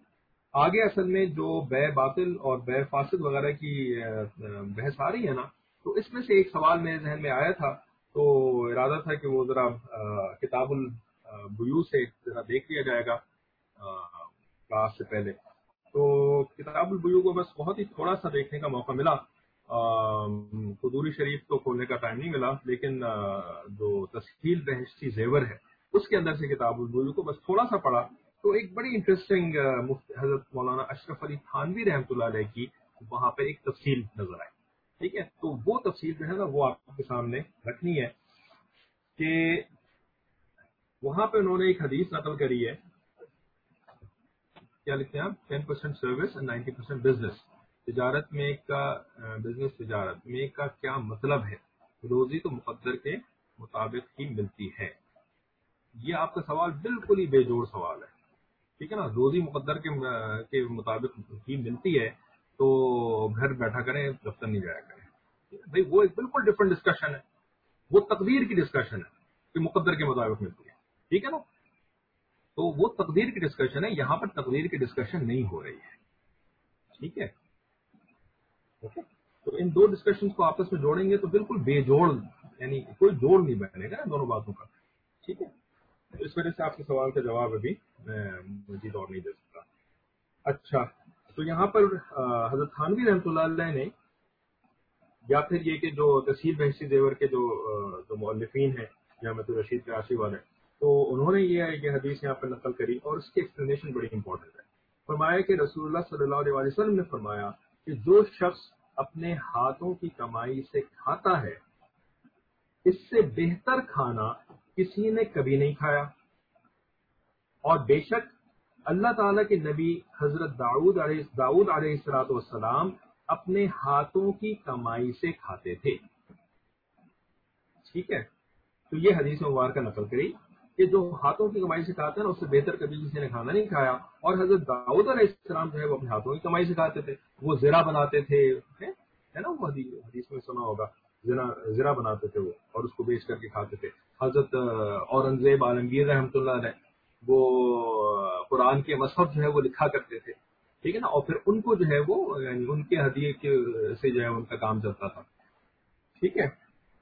آگے اصل میں جو بے باطل اور بے فاسد وغیرہ کی بحث آ رہی ہے نا، تو اس میں سے ایک سوال میرے ذہن میں آیا تھا، تو ارادہ تھا کہ وہ ذرا کتاب البیوع سے ذرا دیکھ لیا جائے گا کلاس سے پہلے. تو کتاب البیوع کو بس بہت ہی تھوڑا سا دیکھنے کا موقع ملا. قدوری شریف تو کھولنے کا ٹائم نہیں ملا، لیکن جو تسہیل بہشتی زیور ہے اس کے اندر سے کتاب البیوع کو بس تھوڑا سا پڑھا. تو ایک بڑی انٹرسٹنگ حضرت مولانا اشرف علی تھانوی رحمۃ اللہ علیہ کی وہاں پہ ایک تفصیل نظر آئی. ٹھیک ہے، تو وہ تفصیل جو ہے نا وہ آپ کے سامنے رکھنی ہے کہ وہاں پہ انہوں نے ایک حدیث نقل کری ہے. کیا لکھتے ہیں آپ؟ 10% سروس اینڈ 90% بزنس. تجارت میں کا بزنس تجارت میں کا کیا مطلب ہے؟ روزی تو مقدر کے مطابق ہی ملتی ہے. یہ آپ کا سوال بالکل ہی بے جوڑ سوال ہے. ٹھیک ہے نا، روزی مقدر کے مطابق ہی ملتی ہے تو گھر بیٹھا کریں، دفتر نہیں جایا کریں. بھائی وہ ایک بالکل ڈفرنٹ ڈسکشن ہے، وہ تقدیر کی ڈسکشن ہے کہ مقدر کے مطابق ملتی ہے. ٹھیک ہے نا، تو وہ تقدیر کی ڈسکشن ہے، یہاں پر تقدیر کی ڈسکشن نہیں ہو رہی ہے. ٹھیک ہے، اوکے. تو ان دو ڈسکشن کو آپس میں جوڑیں گے تو بالکل بے جوڑ، یعنی کوئی جوڑ نہیں بنے گا دونوں باتوں کا. ٹھیک ہے، اس وجہ سے آپ کے سوال کا جواب ابھی میں مزید اور نہیں دے سکتا. اچھا، تو یہاں پر حضرت تھانوی رحمۃ اللہ علیہ نے، یا پھر یہ کہ جو تسہیل بہشتی زیور کے جو مؤلفین ہیں جامع الرشید کے عاشق والے، تو انہوں نے یہ حدیث یہاں پر نقل کری اور اس کی ایکسپلینیشن بڑی امپورٹنٹ ہے. فرمایا کہ رسول اللہ صلی اللہ علیہ وسلم نے فرمایا کہ جو شخص اپنے ہاتھوں کی کمائی سے کھاتا ہے اس سے بہتر کھانا کسی نے کبھی نہیں کھایا، اور بے شک اللہ تعالیٰ کے نبی حضرت داؤد علیہ الصلوۃ والسلام اپنے ہاتھوں کی کمائی سے کھاتے تھے. ٹھیک ہے، تو یہ حدیث مبارکہ نقل کری کہ جو ہاتھوں کی کمائی سے کھاتے ہیں نا اس سے بہتر کبھی کسی نے کھانا نہیں کھایا. اور حضرت داؤد علیہ السلام جو ہے وہ اپنے ہاتھوں کی کمائی سے کھاتے تھے. وہ زرہ بناتے تھے، ہے نا، وہ حدیث میں سنا ہوگا، زرہ بناتے تھے وہ اور اس کو بیچ کر کے کھاتے تھے. حضرت اورنگزیب عالمگیر رحمۃ اللہ علیہ وہ قرآن کے مصحف جو ہے وہ لکھا کرتے تھے. ٹھیک ہے نا، اور پھر ان کو جو ہے وہ یعنی ان کے ہدیے سے جو ہے ان کا کام چلتا تھا. ٹھیک ہے،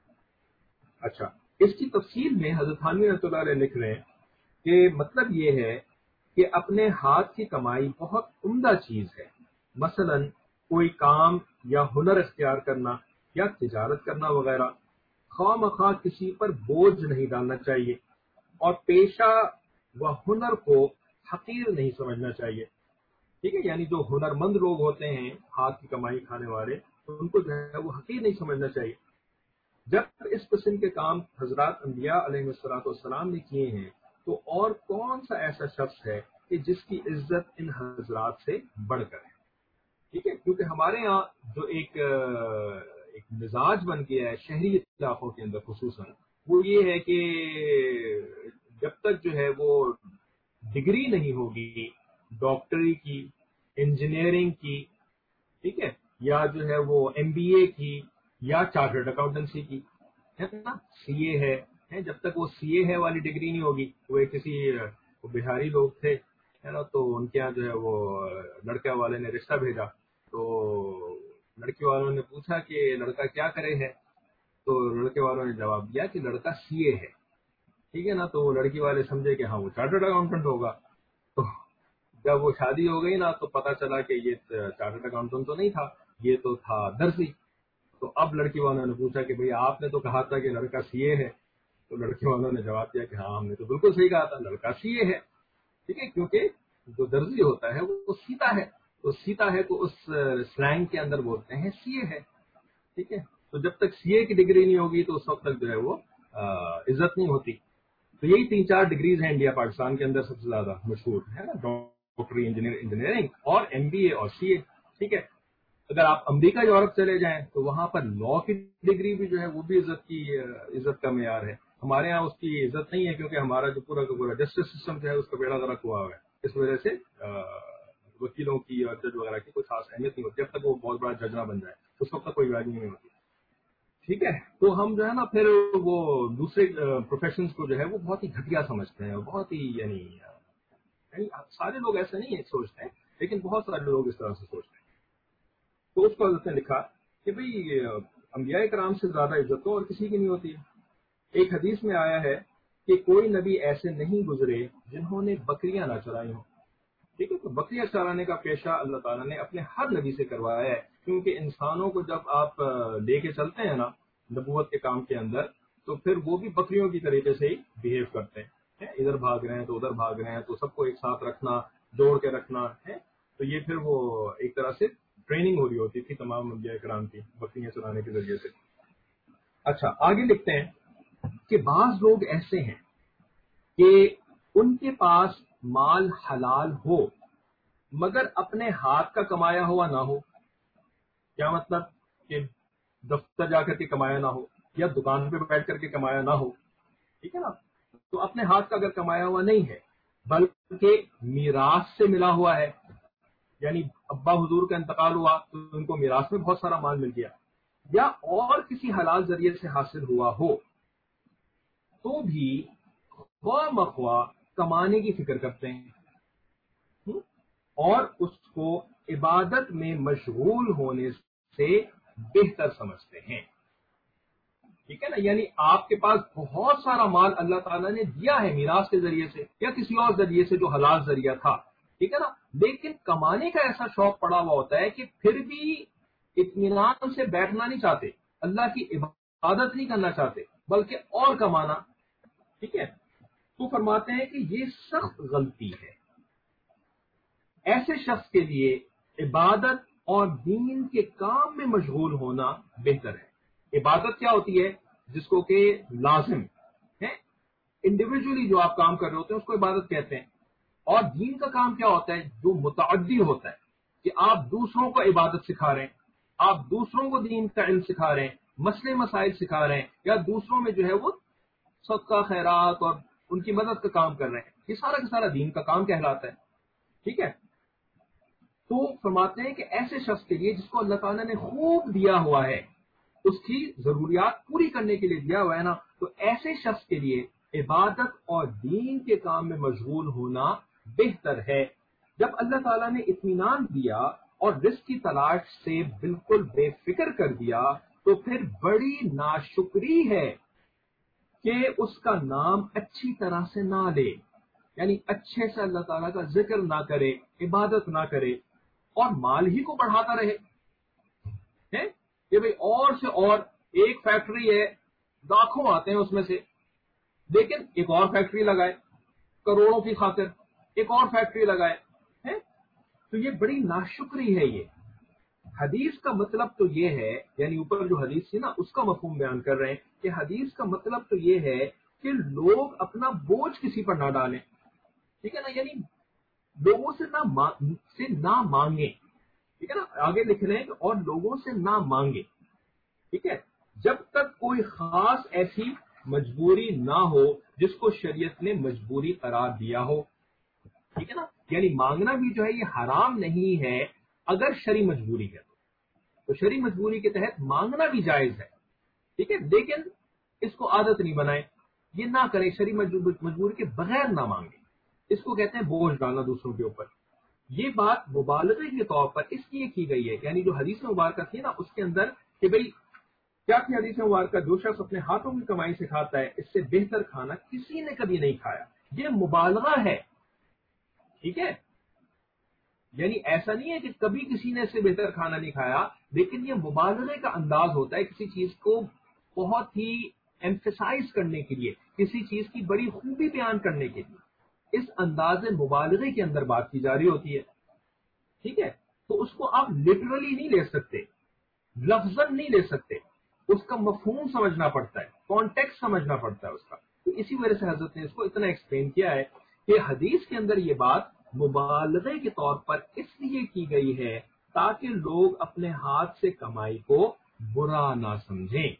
اچھا، اس کی تفصیل میں حضرت تھانوی رحمۃ اللہ علیہ لکھ رہے ہیں کہ مطلب یہ ہے کہ اپنے ہاتھ کی کمائی بہت عمدہ چیز ہے. مثلا کوئی کام یا ہنر اختیار کرنا یا تجارت کرنا وغیرہ خواہ مخواہ کسی پر بوجھ نہیں ڈالنا چاہیے، اور پیشہ و ہنر کو حقیر نہیں سمجھنا چاہیے. ٹھیک ہے، یعنی جو ہنرمند لوگ ہوتے ہیں ہاتھ کی کمائی کھانے والے، تو ان کو جو ہے وہ حقیر نہیں سمجھنا چاہیے. جب اس قسم کے کام حضرات انبیاء علیہ الصلوۃ والسلام نے کیے ہیں تو اور کون سا ایسا شخص ہے کہ جس کی عزت ان حضرات سے بڑھ کر ہے. ٹھیک ہے، کیونکہ ہمارے ہاں جو ایک مزاج بن گیا ہے شہری علاقوں کے اندر خصوصاً، وہ یہ ہے کہ جب تک جو ہے وہ ڈگری نہیں ہوگی ڈاکٹری کی، انجینئرنگ کی، ٹھیک ہے، یا جو ہے وہ MBA کی یا چارٹرڈ اکاؤنٹنسی کی، ہے نا، CA ہے، جب تک وہ CA ہے والی ڈگری نہیں ہوگی. وہ کسی بہاری لوگ تھے، ہے نا، تو ان کے یہاں جو ہے وہ لڑکے والے نے رشتہ بھیجا، تو لڑکی والوں نے پوچھا کہ لڑکا کیا کرے ہے، تو لڑکے والوں نے جواب دیا کہ لڑکا CA ہے. ٹھیک ہے نا، تو وہ لڑکی والے سمجھے کہ ہاں وہ چارٹرڈ اکاؤنٹنٹ ہوگا. تو جب وہ شادی ہو گئی نا تو پتا چلا کہ یہ چارٹرڈ اکاؤنٹنٹ تو نہیں تھا، یہ تو تھا درزی. تو اب لڑکی والوں نے پوچھا کہ بھئی آپ نے تو کہا تھا کہ لڑکا CA ہے. تو لڑکی والوں نے جواب دیا کہ ہاں ہم نے تو بالکل صحیح کہا تھا، لڑکا CA ہے. ٹھیک ہے، کیونکہ جو درزی ہوتا ہے وہ سیتا ہے، تو سیتا ہے تو اس سلینگ کے اندر بولتے ہیں CA ہے. ٹھیک ہے، تو جب تک CA کی ڈگری نہیں ہوگی تو اس وقت تک جو ہے وہ عزت نہیں ہوتی. تو یہی 3-4 ڈگریز ہیں انڈیا پاکستان کے اندر سب سے زیادہ مشہور ہے نا، ڈاکٹری، انجینئرنگ اور MBA اور CA. ٹھیک ہے، اگر آپ امریکہ یورپ چلے جائیں تو وہاں پر لا کی ڈگری بھی جو ہے وہ بھی عزت کا معیار ہے. ہمارے ہاں اس کی عزت نہیں ہے کیونکہ ہمارا جو پورا کا پورا جسٹس سسٹم جو ہے اس کا بیڑا غرق ہوا ہے. اس وجہ سے وکیلوں کی اور جج وغیرہ کی کوئی خاص اہمیت نہیں ہوتی جب تک وہ بہت بڑا جج نہ بن جائے، اس وقت تک کوئی ویلیو نہیں ہوتی. ٹھیک ہے، تو ہم جو ہے نا پھر وہ دوسرے پروفیشنز کو جو ہے وہ بہت ہی گھٹیا سمجھتے ہیں، بہت ہی یعنی سارے لوگ ایسے نہیں سوچتے ہیں لیکن بہت سارے لوگ اس طرح سے سوچتے ہیں. تو اس کو حضرت نے لکھا کہ بھئی انبیاء کرام سے زیادہ عزت تو اور کسی کی نہیں ہوتی ہے۔ ایک حدیث میں آیا ہے کہ کوئی نبی ایسے نہیں گزرے جنہوں نے بکریاں نہ چرائی ہوں، ٹھیک ہے۔ تو بکریاں چرانے کا پیشہ اللہ تعالیٰ نے اپنے ہر نبی سے کروایا ہے، کیونکہ انسانوں کو جب آپ لے کے چلتے ہیں نا نبوت کے کام کے اندر، تو پھر وہ بھی بکریوں کی طریقے سے ہی بہیو کرتے ہیں، ادھر بھاگ رہے ہیں تو ادھر بھاگ رہے ہیں، تو سب کو ایک ساتھ رکھنا، جوڑ کے رکھنا ہے، تو یہ پھر وہ ایک طرح سے ٹریننگ ہو رہی ہوتی تھی تمام انبیاء کرام کی بکریاں چلانے کے ذریعے سے۔ اچھا آگے لکھتے ہیں کہ بعض لوگ ایسے ہیں کہ ان کے پاس مال حلال ہو مگر اپنے ہاتھ کا کمایا ہوا نہ ہو۔ کیا مطلب؟ کہ دفتر جا کر کے کمایا نہ ہو یا دکان پہ بیٹھ کر کے کمایا نہ ہو، ٹھیک ہے نا؟ تو اپنے ہاتھ کا اگر کمایا ہوا نہیں ہے بلکہ میراث سے ملا ہوا ہے، یعنی ابا حضور کا انتقال ہوا تو ان کو میراث میں بہت سارا مال مل گیا، یا اور کسی حلال ذریعے سے حاصل ہوا ہو، تو بھی خواہ مخواہ کمانے کی فکر کرتے ہیں اور اس کو عبادت میں مشغول ہونے سے بہتر سمجھتے ہیں، ٹھیک ہے نا؟ یعنی آپ کے پاس بہت سارا مال اللہ تعالیٰ نے دیا ہے میراث کے ذریعے سے یا کسی اور ذریعے سے جو حلال ذریعہ تھا، ٹھیک ہے نا؟ لیکن کمانے کا ایسا شوق پڑا ہوا ہوتا ہے کہ پھر بھی اطمینان سے بیٹھنا نہیں چاہتے، اللہ کی عبادت نہیں کرنا چاہتے بلکہ اور کمانا، ٹھیک ہے؟ تو فرماتے ہیں کہ یہ سخت غلطی ہے۔ ایسے شخص کے لیے عبادت اور دین کے کام میں مشغول ہونا بہتر ہے۔ عبادت کیا ہوتی ہے؟ جس کو کہ لازم ہے، انڈیویجولی جو آپ کام کر رہے ہوتے ہیں اس کو عبادت کہتے ہیں، اور دین کا کام کیا ہوتا ہے؟ جو متعدی ہوتا ہے، کہ آپ دوسروں کو عبادت سکھا رہے ہیں، آپ دوسروں کو دین کا علم سکھا رہے ہیں، مسئلے مسائل سکھا رہے ہیں، یا دوسروں میں جو ہے وہ صدقہ خیرات اور ان کی مدد کا کام کر رہے ہیں، یہ سارا کا سارا دین کا کام کہلاتا ہے، ٹھیک ہے؟ تو فرماتے ہیں کہ ایسے شخص کے لیے جس کو اللہ تعالیٰ نے خوب دیا ہوا ہے، اس کی ضروریات پوری کرنے کے لیے دیا ہوا ہے نا، تو ایسے شخص کے لیے عبادت اور دین کے کام میں مشغول ہونا بہتر ہے۔ جب اللہ تعالیٰ نے اطمینان دیا اور رزق کی تلاش سے بالکل بے فکر کر دیا تو پھر بڑی ناشکری ہے کہ اس کا نام اچھی طرح سے نہ لے، یعنی اچھے سے اللہ تعالیٰ کا ذکر نہ کرے، عبادت نہ کرے، اور مال ہی کو بڑھاتا رہے کہ بھئی اور سے اور ایک فیکٹری ہے، لاکھوں آتے ہیں اس میں سے، لیکن ایک اور فیکٹری لگائے کروڑوں کی خاطر، ایک اور فیکٹری لگائے، تو یہ بڑی ناشکری ہے۔ یہ حدیث کا مطلب تو یہ ہے، یعنی اوپر جو حدیث تھی نا اس کا مفہوم بیان کر رہے ہیں کہ حدیث کا مطلب تو یہ ہے کہ لوگ اپنا بوجھ کسی پر نہ ڈالیں، ٹھیک ہے نا؟ یعنی لوگوں سے نہ مانگیں، ٹھیک ہے نا؟ آگے لکھ رہے ہیں کہ اور لوگوں سے نہ مانگیں، ٹھیک ہے؟ جب تک کوئی خاص ایسی مجبوری نہ ہو جس کو شریعت نے مجبوری قرار دیا ہو، ٹھیک ہے نا؟ یعنی مانگنا بھی جو ہے یہ حرام نہیں ہے اگر شرعی مجبوری ہے تو شرعی مجبوری کے تحت مانگنا بھی جائز ہے، ٹھیک ہے؟ لیکن اس کو عادت نہیں بنائیں، یہ نہ کریں، شرعی مجبوری کے بغیر نہ مانگیں، اس کو کہتے ہیں بوجھ ڈالنا دوسروں کے اوپر۔ یہ بات مبالغے کے طور پر اس لیے کی گئی ہے، یعنی جو حدیث مبارکہ تھی نا اس کے اندر کہ بھئی کیا تھی حدیث مبارکہ؟ جو شخص اپنے ہاتھوں کی کمائی سے کھاتا ہے اس سے بہتر کھانا کسی نے کبھی نہیں کھایا، یہ مبالغہ ہے، ٹھیک ہے؟ یعنی ایسا نہیں ہے کہ کبھی کسی نے اس سے بہتر کھانا نہیں کھایا، لیکن یہ مبالغے کا انداز ہوتا ہے کسی چیز کو بہت ہی ایمفیسائز کرنے کے لیے، کسی چیز کی بڑی خوبی بیان کرنے کے لیے، اس انداز مبالغے کے اندر بات کی جا رہی ہوتی ہے، ٹھیک ہے؟ تو اس کو آپ لٹرلی نہیں لے سکتے، لفظاً نہیں لے سکتے، اس کا مفہوم سمجھنا پڑتا ہے، کانٹیکسٹ سمجھنا پڑتا ہے اس کا۔ تو اسی وجہ سے حضرت نے اس کو اتنا ایکسپلین کیا ہے کہ حدیث کے اندر یہ بات مبالغے کے طور پر اس لیے کی گئی ہے تاکہ لوگ اپنے ہاتھ سے کمائی کو برا نہ سمجھیں۔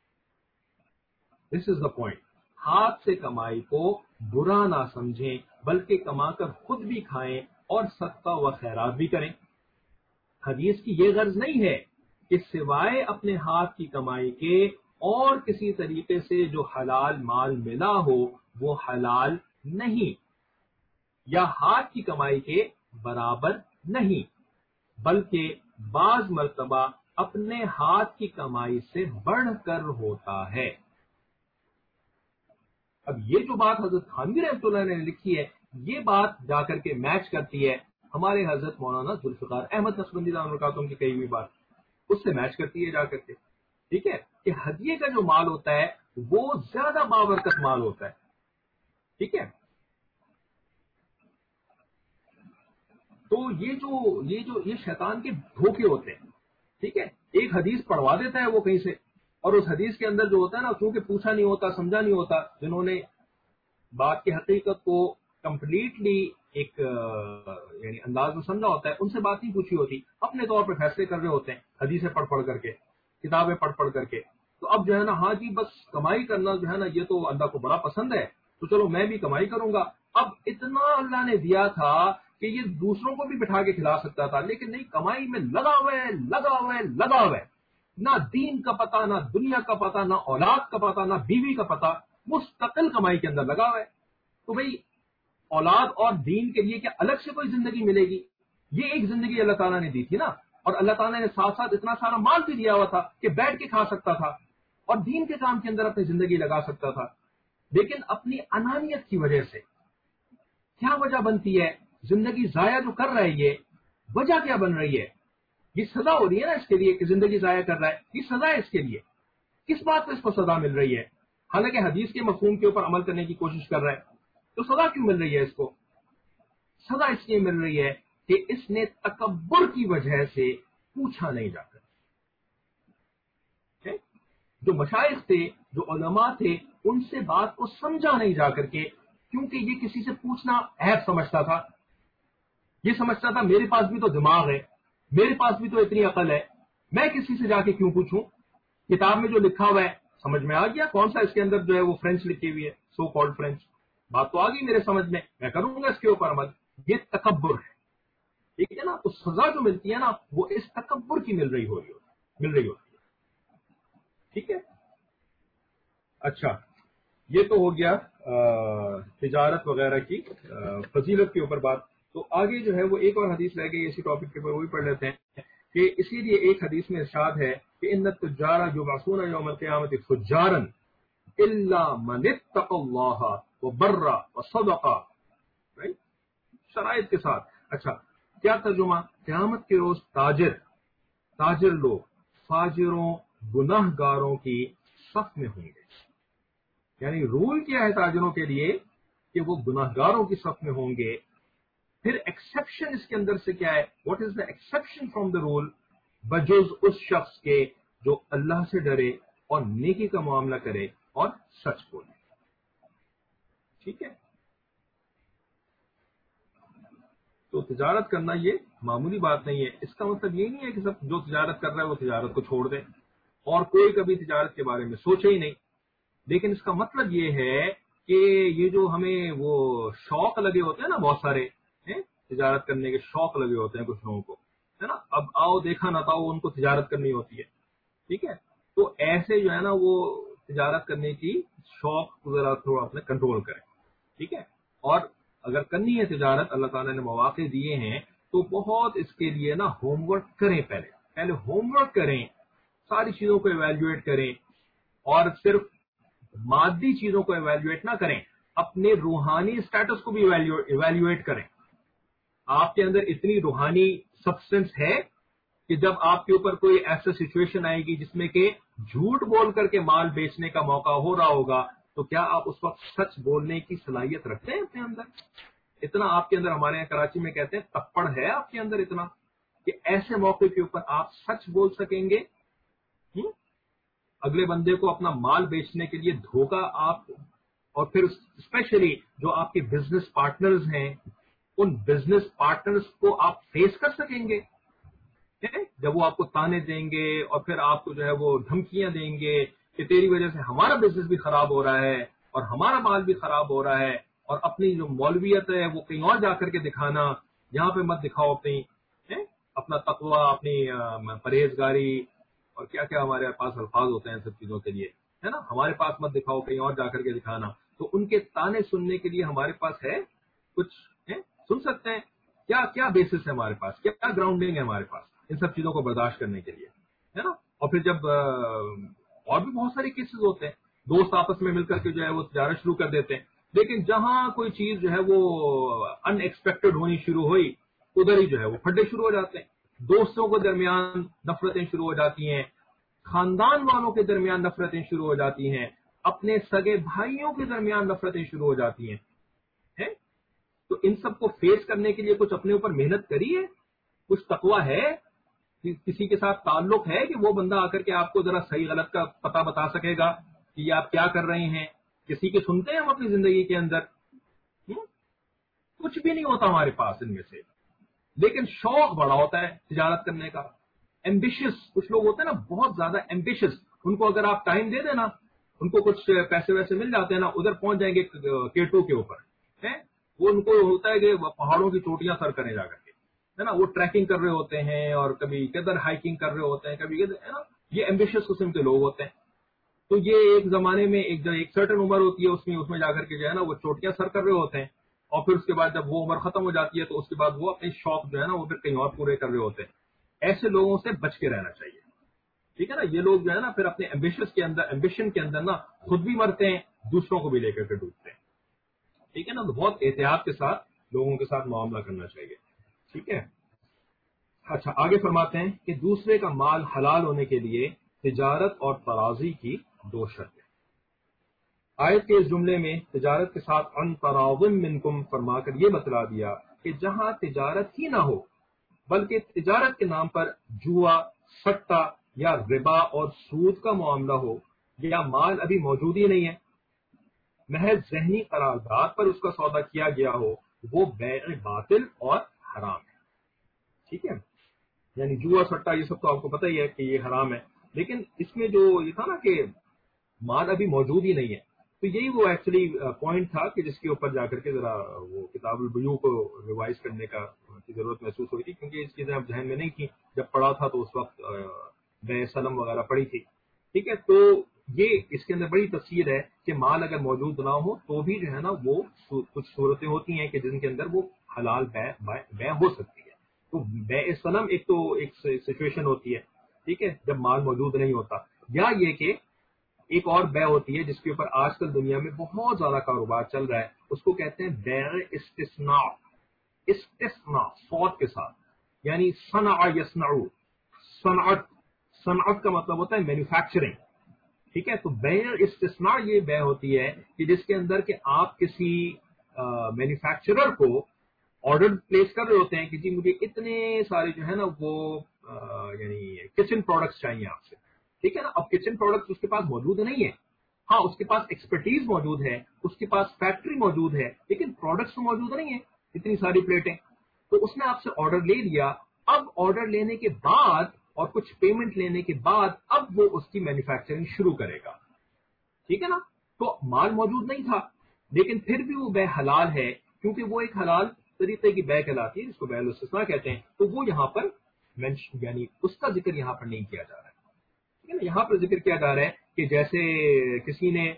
دس از دا پوائنٹ، ہاتھ سے کمائی کو برا نہ سمجھیں بلکہ کما کر خود بھی کھائیں اور صدقہ و خیرات بھی کریں۔ حدیث کی یہ غرض نہیں ہے کہ سوائے اپنے ہاتھ کی کمائی کے اور کسی طریقے سے جو حلال مال ملا ہو وہ حلال نہیں یا ہاتھ کی کمائی کے برابر نہیں، بلکہ بعض مرتبہ اپنے ہاتھ کی کمائی سے بڑھ کر ہوتا ہے۔ اب یہ جو بات حضرت تھانوی رحمۃ اللہ نے لکھی ہے، یہ بات جا کر کے میچ کرتی ہے ہمارے حضرت مولانا ذوالفقار احمد نقشبندی دامت برکاتہم کی کہی ہوئی بات، اس سے میچ کرتی ہے جا کر کے، ٹھیک ہے، کہ ہدیے کا جو مال ہوتا ہے وہ زیادہ بابرکت مال ہوتا ہے، ٹھیک ہے۔ تو یہ شیطان کے دھوکے ہوتے ہیں، ٹھیک ہے۔ ایک حدیث پڑھوا دیتا ہے وہ کہیں سے، اور اس حدیث کے اندر جو ہوتا ہے نا، کیونکہ پوچھا نہیں ہوتا، سمجھا نہیں ہوتا، جنہوں نے بات کی حقیقت کو کمپلیٹلی ایک یعنی انداز میں سمجھا ہوتا ہے، ان سے بات نہیں پوچھی ہوتی، اپنے طور پہ فیصلے کر رہے ہوتے ہیں حدیثیں پڑھ پڑھ کر کے، کتابیں پڑھ کر کے۔ تو اب جو ہے نا، ہاں جی بس کمائی کرنا جو ہے نا یہ تو اللہ کو بڑا پسند ہے، تو چلو میں بھی کمائی کروں گا۔ اب اتنا اللہ نے دیا تھا کہ یہ دوسروں کو بھی بٹھا کے کھلا سکتا تھا، لیکن نہیں، کمائی میں لگا ہوا ہے، نہ دین کا پتہ، نہ دنیا کا پتہ، نہ اولاد کا پتہ، نہ بیوی کا پتہ، مستقل کمائی کے اندر لگا ہوا ہے۔ تو بھئی اولاد اور دین کے لیے کیا الگ سے کوئی زندگی ملے گی؟ یہ ایک زندگی اللہ تعالیٰ نے دی تھی نا، اور اللہ تعالیٰ نے ساتھ ساتھ اتنا سارا مال بھی دیا ہوا تھا کہ بیٹھ کے کھا سکتا تھا اور دین کے کام کے اندر اپنی زندگی لگا سکتا تھا۔ لیکن اپنی انانیت کی وجہ سے کیا وجہ بنتی ہے؟ زندگی ضائع جو کر رہا ہے، یہ وجہ کیا بن رہی ہے؟ یہ سزا ہو رہی ہے نا اس کے لیے کہ زندگی ضائع کر رہا ہے، یہ سزا ہے اس کے لیے۔ کس بات پہ اس کو سزا مل رہی ہے؟ حالانکہ حدیث کے مفہوم کے اوپر عمل کرنے کی کوشش کر رہا ہے، تو سزا کیوں مل رہی ہے اس کو؟ سزا اس لیے مل رہی ہے کہ اس نے تکبر کی وجہ سے پوچھا نہیں جا کر۔ جو مشائخ تھے، جو علماء تھے، ان سے بات کو سمجھا نہیں جا کر کے، کیونکہ یہ کسی سے پوچھنا عیب سمجھتا تھا۔ یہ سمجھتا تھا میرے پاس بھی تو دماغ ہے، میرے پاس بھی تو اتنی عقل ہے، میں کسی سے جا کے کیوں پوچھوں؟ کتاب میں جو لکھا ہوا ہے سمجھ میں آ گیا، کون سا اس کے اندر جو ہے وہ فرینچ لکھی ہوئی ہے، سو کالڈ فرینچ، بات تو آ گئی میرے سمجھ میں کروں گا اس کے اوپر عمل۔ یہ تکبر ہے، ٹھیک ہے نا۔ تو سزا جو ملتی ہے نا، وہ اس تکبر کی مل رہی ہوتی ہے، ٹھیک ہے۔ اچھا، یہ تو ہو گیا تجارت وغیرہ کی فضیلت کے اوپر بات۔ تو آگے جو ہے وہ ایک اور حدیث رہ گئی اسی ٹاپک کے اوپر، وہ بھی پڑھ لیتے ہیں کہ اسی لیے ایک حدیث میں ارشاد ہے کہ ان التجار یبعثون یوم القیامت فجارا الا من اتقى الله وبر وصدق، شرائط کے ساتھ۔ اچھا، کیا ترجمہ؟ قیامت کے روز تاجر لوگ فاجروں گناہ گاروں کی صف میں ہوں گے۔ یعنی رول کیا ہے تاجروں کے لیے کہ وہ گناہ گاروں کی صف میں ہوں گے۔ پھر ایکسیپشن اس کے اندر سے کیا ہے؟ What is the exception from the rule? بجز اس شخص کے جو اللہ سے ڈرے اور نیکی کا معاملہ کرے اور سچ بولے، ٹھیک ہے۔ تو تجارت کرنا یہ معمولی بات نہیں ہے۔ اس کا مطلب یہ نہیں ہے کہ سب جو تجارت کر رہا ہے وہ تجارت کو چھوڑ دے اور کوئی کبھی تجارت کے بارے میں سوچے ہی نہیں، لیکن اس کا مطلب یہ ہے کہ یہ جو ہمیں وہ شوق لگے ہوتے ہیں نا، بہت سارے تجارت کرنے کے شوق لگے ہوتے ہیں کچھ لوگوں کو، ہے نا، اب آؤ دیکھا نہ تھا ان کو تجارت کرنی ہوتی ہے، ٹھیک ہے۔ تو ایسے جو ہے نا وہ تجارت کرنے کی شوق ذرا تھوڑا اپنے کنٹرول کریں، ٹھیک ہے۔ اور اگر کرنی ہے تجارت، اللہ تعالیٰ نے مواقع دیے ہیں، تو بہت اس کے لیے نا ہوم ورک کریں، پہلے ہوم ورک کریں، ساری چیزوں کو ایویلویٹ کریں، اور صرف مادی چیزوں کو ایویلویٹ نہ کریں، اپنے روحانی اسٹیٹس کو بھی ایویلویٹ کریں۔ آپ کے اندر اتنی روحانی سبسٹنس ہے کہ جب آپ کے اوپر کوئی ایسا سچویشن آئے گی جس میں کہ جھوٹ بول کر کے مال بیچنے کا موقع ہو رہا ہوگا، تو کیا آپ اس وقت سچ بولنے کی صلاحیت رکھتے ہیں اپنے اندر؟ اتنا آپ کے اندر، ہمارے یہاں کراچی میں کہتے ہیں تپڑ ہے آپ کے اندر اتنا کہ ایسے موقع کے اوپر آپ سچ بول سکیں گے؟ اگلے بندے کو اپنا مال بیچنے کے لیے دھوکہ آپ، اور پھر اسپیشلی جو آپ کے بزنس پارٹنرز ہیں، ان بزنس پارٹنرز کو آپ فیس کر سکیں گے جب وہ آپ کو تانے دیں گے اور پھر آپ کو جو ہے وہ دھمکیاں دیں گے کہ تیری وجہ سے ہمارا بزنس بھی خراب ہو رہا ہے اور ہمارا مال بھی خراب ہو رہا ہے، اور اپنی جو مولویت ہے وہ کہیں اور جا کر کے دکھانا، یہاں پہ مت دکھاؤ اپنا تقوی، اپنی پرہیزگاری، اور کیا کیا ہمارے پاس الفاظ ہوتے ہیں سب چیزوں کے لیے، ہے نا، ہمارے پاس مت دکھاؤ، کہیں اور جا کر کے دکھانا۔ تو ان کے تانے سننے کے لیے ہمارے پاس ہے کچھ؟ سن سکتے ہیں؟ کیا بیسس ہے ہمارے پاس، کیا گراؤنڈنگ ہے ہمارے پاس ان سب چیزوں کو برداشت کرنے کے لیے؟ ہے نا। اور پھر جب اور بھی بہت سارے کیسز ہوتے ہیں، دوست آپس میں مل کر کے جو ہے وہ تجارت شروع کر دیتے ہیں، لیکن جہاں کوئی چیز جو ہے وہ ان ایکسپیکٹڈ ہونی شروع ہوئی ادھر ہی جو ہے وہ پھڈے شروع ہو جاتے ہیں، دوستوں کے درمیان نفرتیں شروع ہو جاتی ہیں، خاندان والوں کے درمیان نفرتیں شروع ہو جاتی ہیں، اپنے سگے بھائیوں کے درمیان نفرتیں شروع ہو جاتی ہیں۔ تو ان سب کو فیس کرنے کے لیے کچھ اپنے اوپر محنت کری ہے، کچھ تقویٰ ہے، کسی کے ساتھ تعلق ہے کہ وہ بندہ آ کر کے آپ کو ذرا صحیح غلط کا پتہ بتا سکے گا کہ یہ آپ کیا کر رہے ہیں؟ کسی کے سنتے ہیں ہم اپنی زندگی کے اندر؟ کچھ بھی نہیں ہوتا ہمارے پاس ان میں سے، لیکن شوق بڑا ہوتا ہے تجارت کرنے کا، ایمبیشس کچھ لوگ ہوتے ہیں نا، بہت زیادہ ایمبیشس، ان کو اگر آپ ٹائم دے دیں نا، ان کو کچھ پیسے ویسے مل جاتے ہیں نا، ادھر پہنچ جائیں گے K2 کے اوپر ہے، وہ ان کو ہوتا ہے کہ پہاڑوں کی چوٹیاں سر کریں جا کر کے، ہے نا، وہ ٹریکنگ کر رہے ہوتے ہیں اور کبھی کدھر ہائکنگ کر رہے ہوتے ہیں، کبھی کدھر، ہے نا، یہ ایمبیشس قسم کے لوگ ہوتے ہیں۔ تو یہ ایک زمانے میں ایک سرٹن عمر ہوتی ہے، اس میں جا کر کے جو ہے نا وہ چوٹیاں سر کر رہے ہوتے ہیں، اور پھر اس کے بعد جب وہ عمر ختم ہو جاتی ہے تو اس کے بعد وہ اپنے شوق جو ہے نا وہ پھر کہیں اور پورے کر رہے ہوتے ہیں۔ ایسے لوگوں سے بچ کے رہنا چاہیے، ٹھیک ہے نا۔ یہ لوگ جو ہے نا پھر اپنے ایمبیشن کے اندر نا خود بھی مرتے ہیں، دوسروں کو بھی لے کر کے ڈوبتے ہیں، ٹھیک ہے نا۔ تو بہت احتیاط کے ساتھ لوگوں کے ساتھ معاملہ کرنا چاہیے، ٹھیک ہے۔ اچھا، آگے فرماتے ہیں کہ دوسرے کا مال حلال ہونے کے لیے تجارت اور ترازی کی دو شرطیں۔ آیت کے اس جملے میں تجارت کے ساتھ ان تراضٍ منکم فرما کر یہ بتلا دیا کہ جہاں تجارت ہی نہ ہو بلکہ تجارت کے نام پر جوا، سٹہ یا ربا اور سود کا معاملہ ہو، یا مال ابھی موجود ہی نہیں ہے، محض ذہنی قرارداد پر اس کا سودا کیا گیا ہو، وہ بیع باطل اور حرام ہے، ٹھیک ہے۔ یعنی جوا، سٹہ یہ سب تو آپ کو پتہ ہی ہے کہ یہ حرام ہے، لیکن اس میں جو یہ تھا نا کہ مال ابھی موجود ہی نہیں ہے، تو یہی وہ ایکچولی پوائنٹ تھا کہ جس کے اوپر جا کر کے ذرا وہ کتاب البیوع کو ریوائز کرنے کی ضرورت محسوس ہوئی تھی، کیونکہ اس چیزیں اب ذہن میں نہیں تھی، جب پڑھا تھا تو اس وقت بیع سلم وغیرہ پڑھی تھی، ٹھیک ہے۔ تو یہ اس کے اندر بڑی تفصیل ہے کہ مال اگر موجود نہ ہو تو بھی جو ہے نا وہ کچھ صورتیں ہوتی ہیں کہ جن کے اندر وہ حلال بیع ہو سکتی ہے۔ تو بیع سلم ایک سچویشن ہوتی ہے، ٹھیک ہے، جب مال موجود نہیں ہوتا، یا یہ کہ ایک اور بیع ہوتی ہے جس کے اوپر آج کل دنیا میں بہت زیادہ کاروبار چل رہا ہے، اس کو کہتے ہیں بیع استثناء، صوت کے ساتھ، یعنی صنع یصنع، صنعت کا مطلب ہوتا ہے مینوفیکچرنگ، ٹھیک ہے۔ تو بیع استثناء یہ بیع ہوتی ہے کہ جس کے اندر کہ آپ کسی مینوفیکچرر کو آرڈر پلیس کر رہے ہوتے ہیں کہ جی مجھے اتنے سارے جو ہے نا وہ یعنی کچن پروڈکٹس چاہیے آپ سے، ٹھیک ہے نا۔ اب کچن پروڈکٹس اس کے پاس موجود نہیں ہے، ہاں اس کے پاس ایکسپرٹیز موجود ہے، اس کے پاس فیکٹری موجود ہے، لیکن پروڈکٹس تو موجود نہیں ہے، اتنی ساری پلیٹیں۔ تو اس نے آپ سے آرڈر لے لیا، اب آرڈر لینے کے بعد اور کچھ پیمنٹ لینے کے بعد اب وہ اس کی مینوفیکچرنگ شروع کرے گا، ٹھیک ہے نا۔ تو مال موجود نہیں تھا لیکن پھر بھی وہ بیع حلال ہے، کیونکہ وہ ایک حلال طریقے کی بیع کہلاتی ہے جس کو بیع الاستثناء کہتے ہیں۔ تو وہ یہاں پر یعنی اس کا ذکر یہاں پر نہیں کیا جا رہا ہے، ٹھیک ہے نا۔ یہاں پر ذکر کیا جا رہا ہے کہ جیسے کسی نے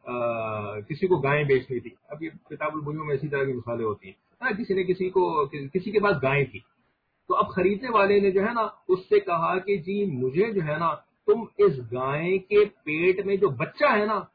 کسی کو گائیں بیچنی تھی، اب یہ کتاب البیوع میں اسی طرح کی مثالیں ہوتی ہیں، کسی نے کسی کے پاس گائیں تھی، تو اب خریدنے والے نے جو ہے نا اس سے کہا کہ جی مجھے جو ہے نا تم اس گائے کے پیٹ میں جو بچہ ہے نا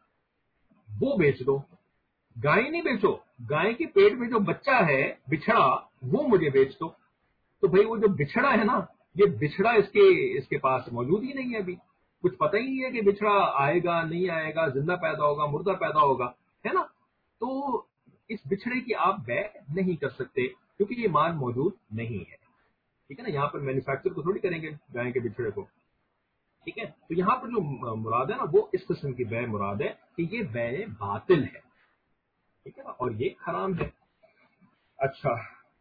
وہ بیچ دو، گائے نہیں بیچو، گائے کے پیٹ میں جو بچہ ہے بچھڑا وہ مجھے بیچ دو۔ تو بھائی وہ جو بچھڑا ہے نا، یہ بچھڑا اس کے پاس موجود ہی نہیں ہے، ابھی کچھ پتہ ہی نہیں ہے کہ بچھڑا آئے گا نہیں آئے گا، زندہ پیدا ہوگا مردہ پیدا ہوگا، ہے نا۔ تو اس بچھڑے کی آپ بیع نہیں کر سکتے کیونکہ یہ مال موجود نہیں ہے، ٹھیک ہے نا۔ یہاں پر مینوفیکچر کو تھوڑی کریں گے گائے کے بچھڑے کو، ٹھیک ہے۔ تو یہاں پر جو مراد ہے نا وہ اس قسم کی بیع مراد ہے کہ یہ بیع باطل ہے، ٹھیک ہے نا، اور یہ حرام ہے۔ اچھا،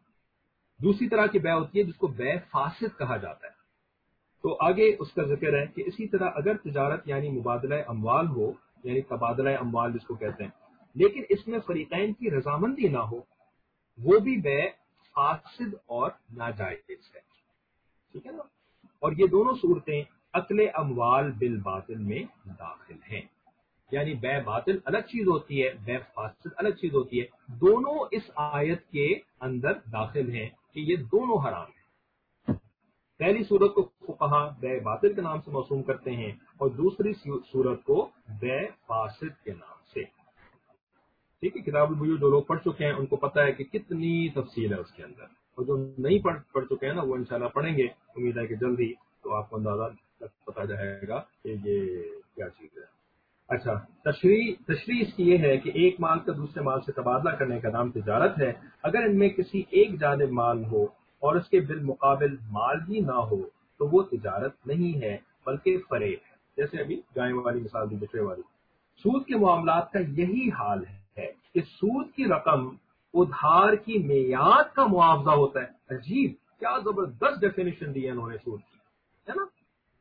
دوسری طرح کی بیع ہوتی ہے جس کو بیع فاسد کہا جاتا ہے۔ تو آگے اس کا ذکر ہے کہ اسی طرح اگر تجارت یعنی مبادلہ اموال ہو، یعنی تبادلہ اموال جس کو کہتے ہیں، لیکن اس میں فریقین کی رضامندی نہ ہو، وہ بھی بیع فاسد اور ناجائز ہے، ٹھیک ہے نا۔ اور یہ دونوں صورتیں اکل اموال بالباطل میں داخل ہیں، یعنی بیع باطل الگ چیز ہوتی ہے، بیع فاسد الگ چیز ہوتی ہے، دونوں اس آیت کے اندر داخل ہیں کہ یہ دونوں حرام ہیں۔ پہلی صورت کو فقہا بے باطل کے نام سے موسوم کرتے ہیں اور دوسری صورت کو بے فاسد کے نام سے. ٹھیک ہے، کتاب البیوع جو لوگ پڑھ چکے ہیں ان کو پتا ہے کہ کتنی تفصیل ہے اس کے اندر، اور جو نہیں پڑھ چکے ہیں نا وہ انشاءاللہ پڑھیں گے، امید ہے کہ جلدی تو آپ کو اندازہ پتا جائے گا کہ یہ کیا چیز ہے. اچھا، تشریح اس کی یہ ہے کہ ایک مال کا دوسرے مال سے تبادلہ کرنے کا نام تجارت ہے. اگر ان میں کسی ایک جانب مال ہو اور اس کے بالمقابل مال ہی نہ ہو تو وہ تجارت نہیں ہے بلکہ فریب ہے. جیسے ابھی گائے والی مثال دی، بچے والی. سود کے معاملات کا یہی حال ہے کہ سود کی رقم ادھار کی میعاد کا معاوضہ ہوتا ہے. عجیب، کیا زبردست ڈیفینیشن دی ہے انہوں نے سود کی، ہے نا.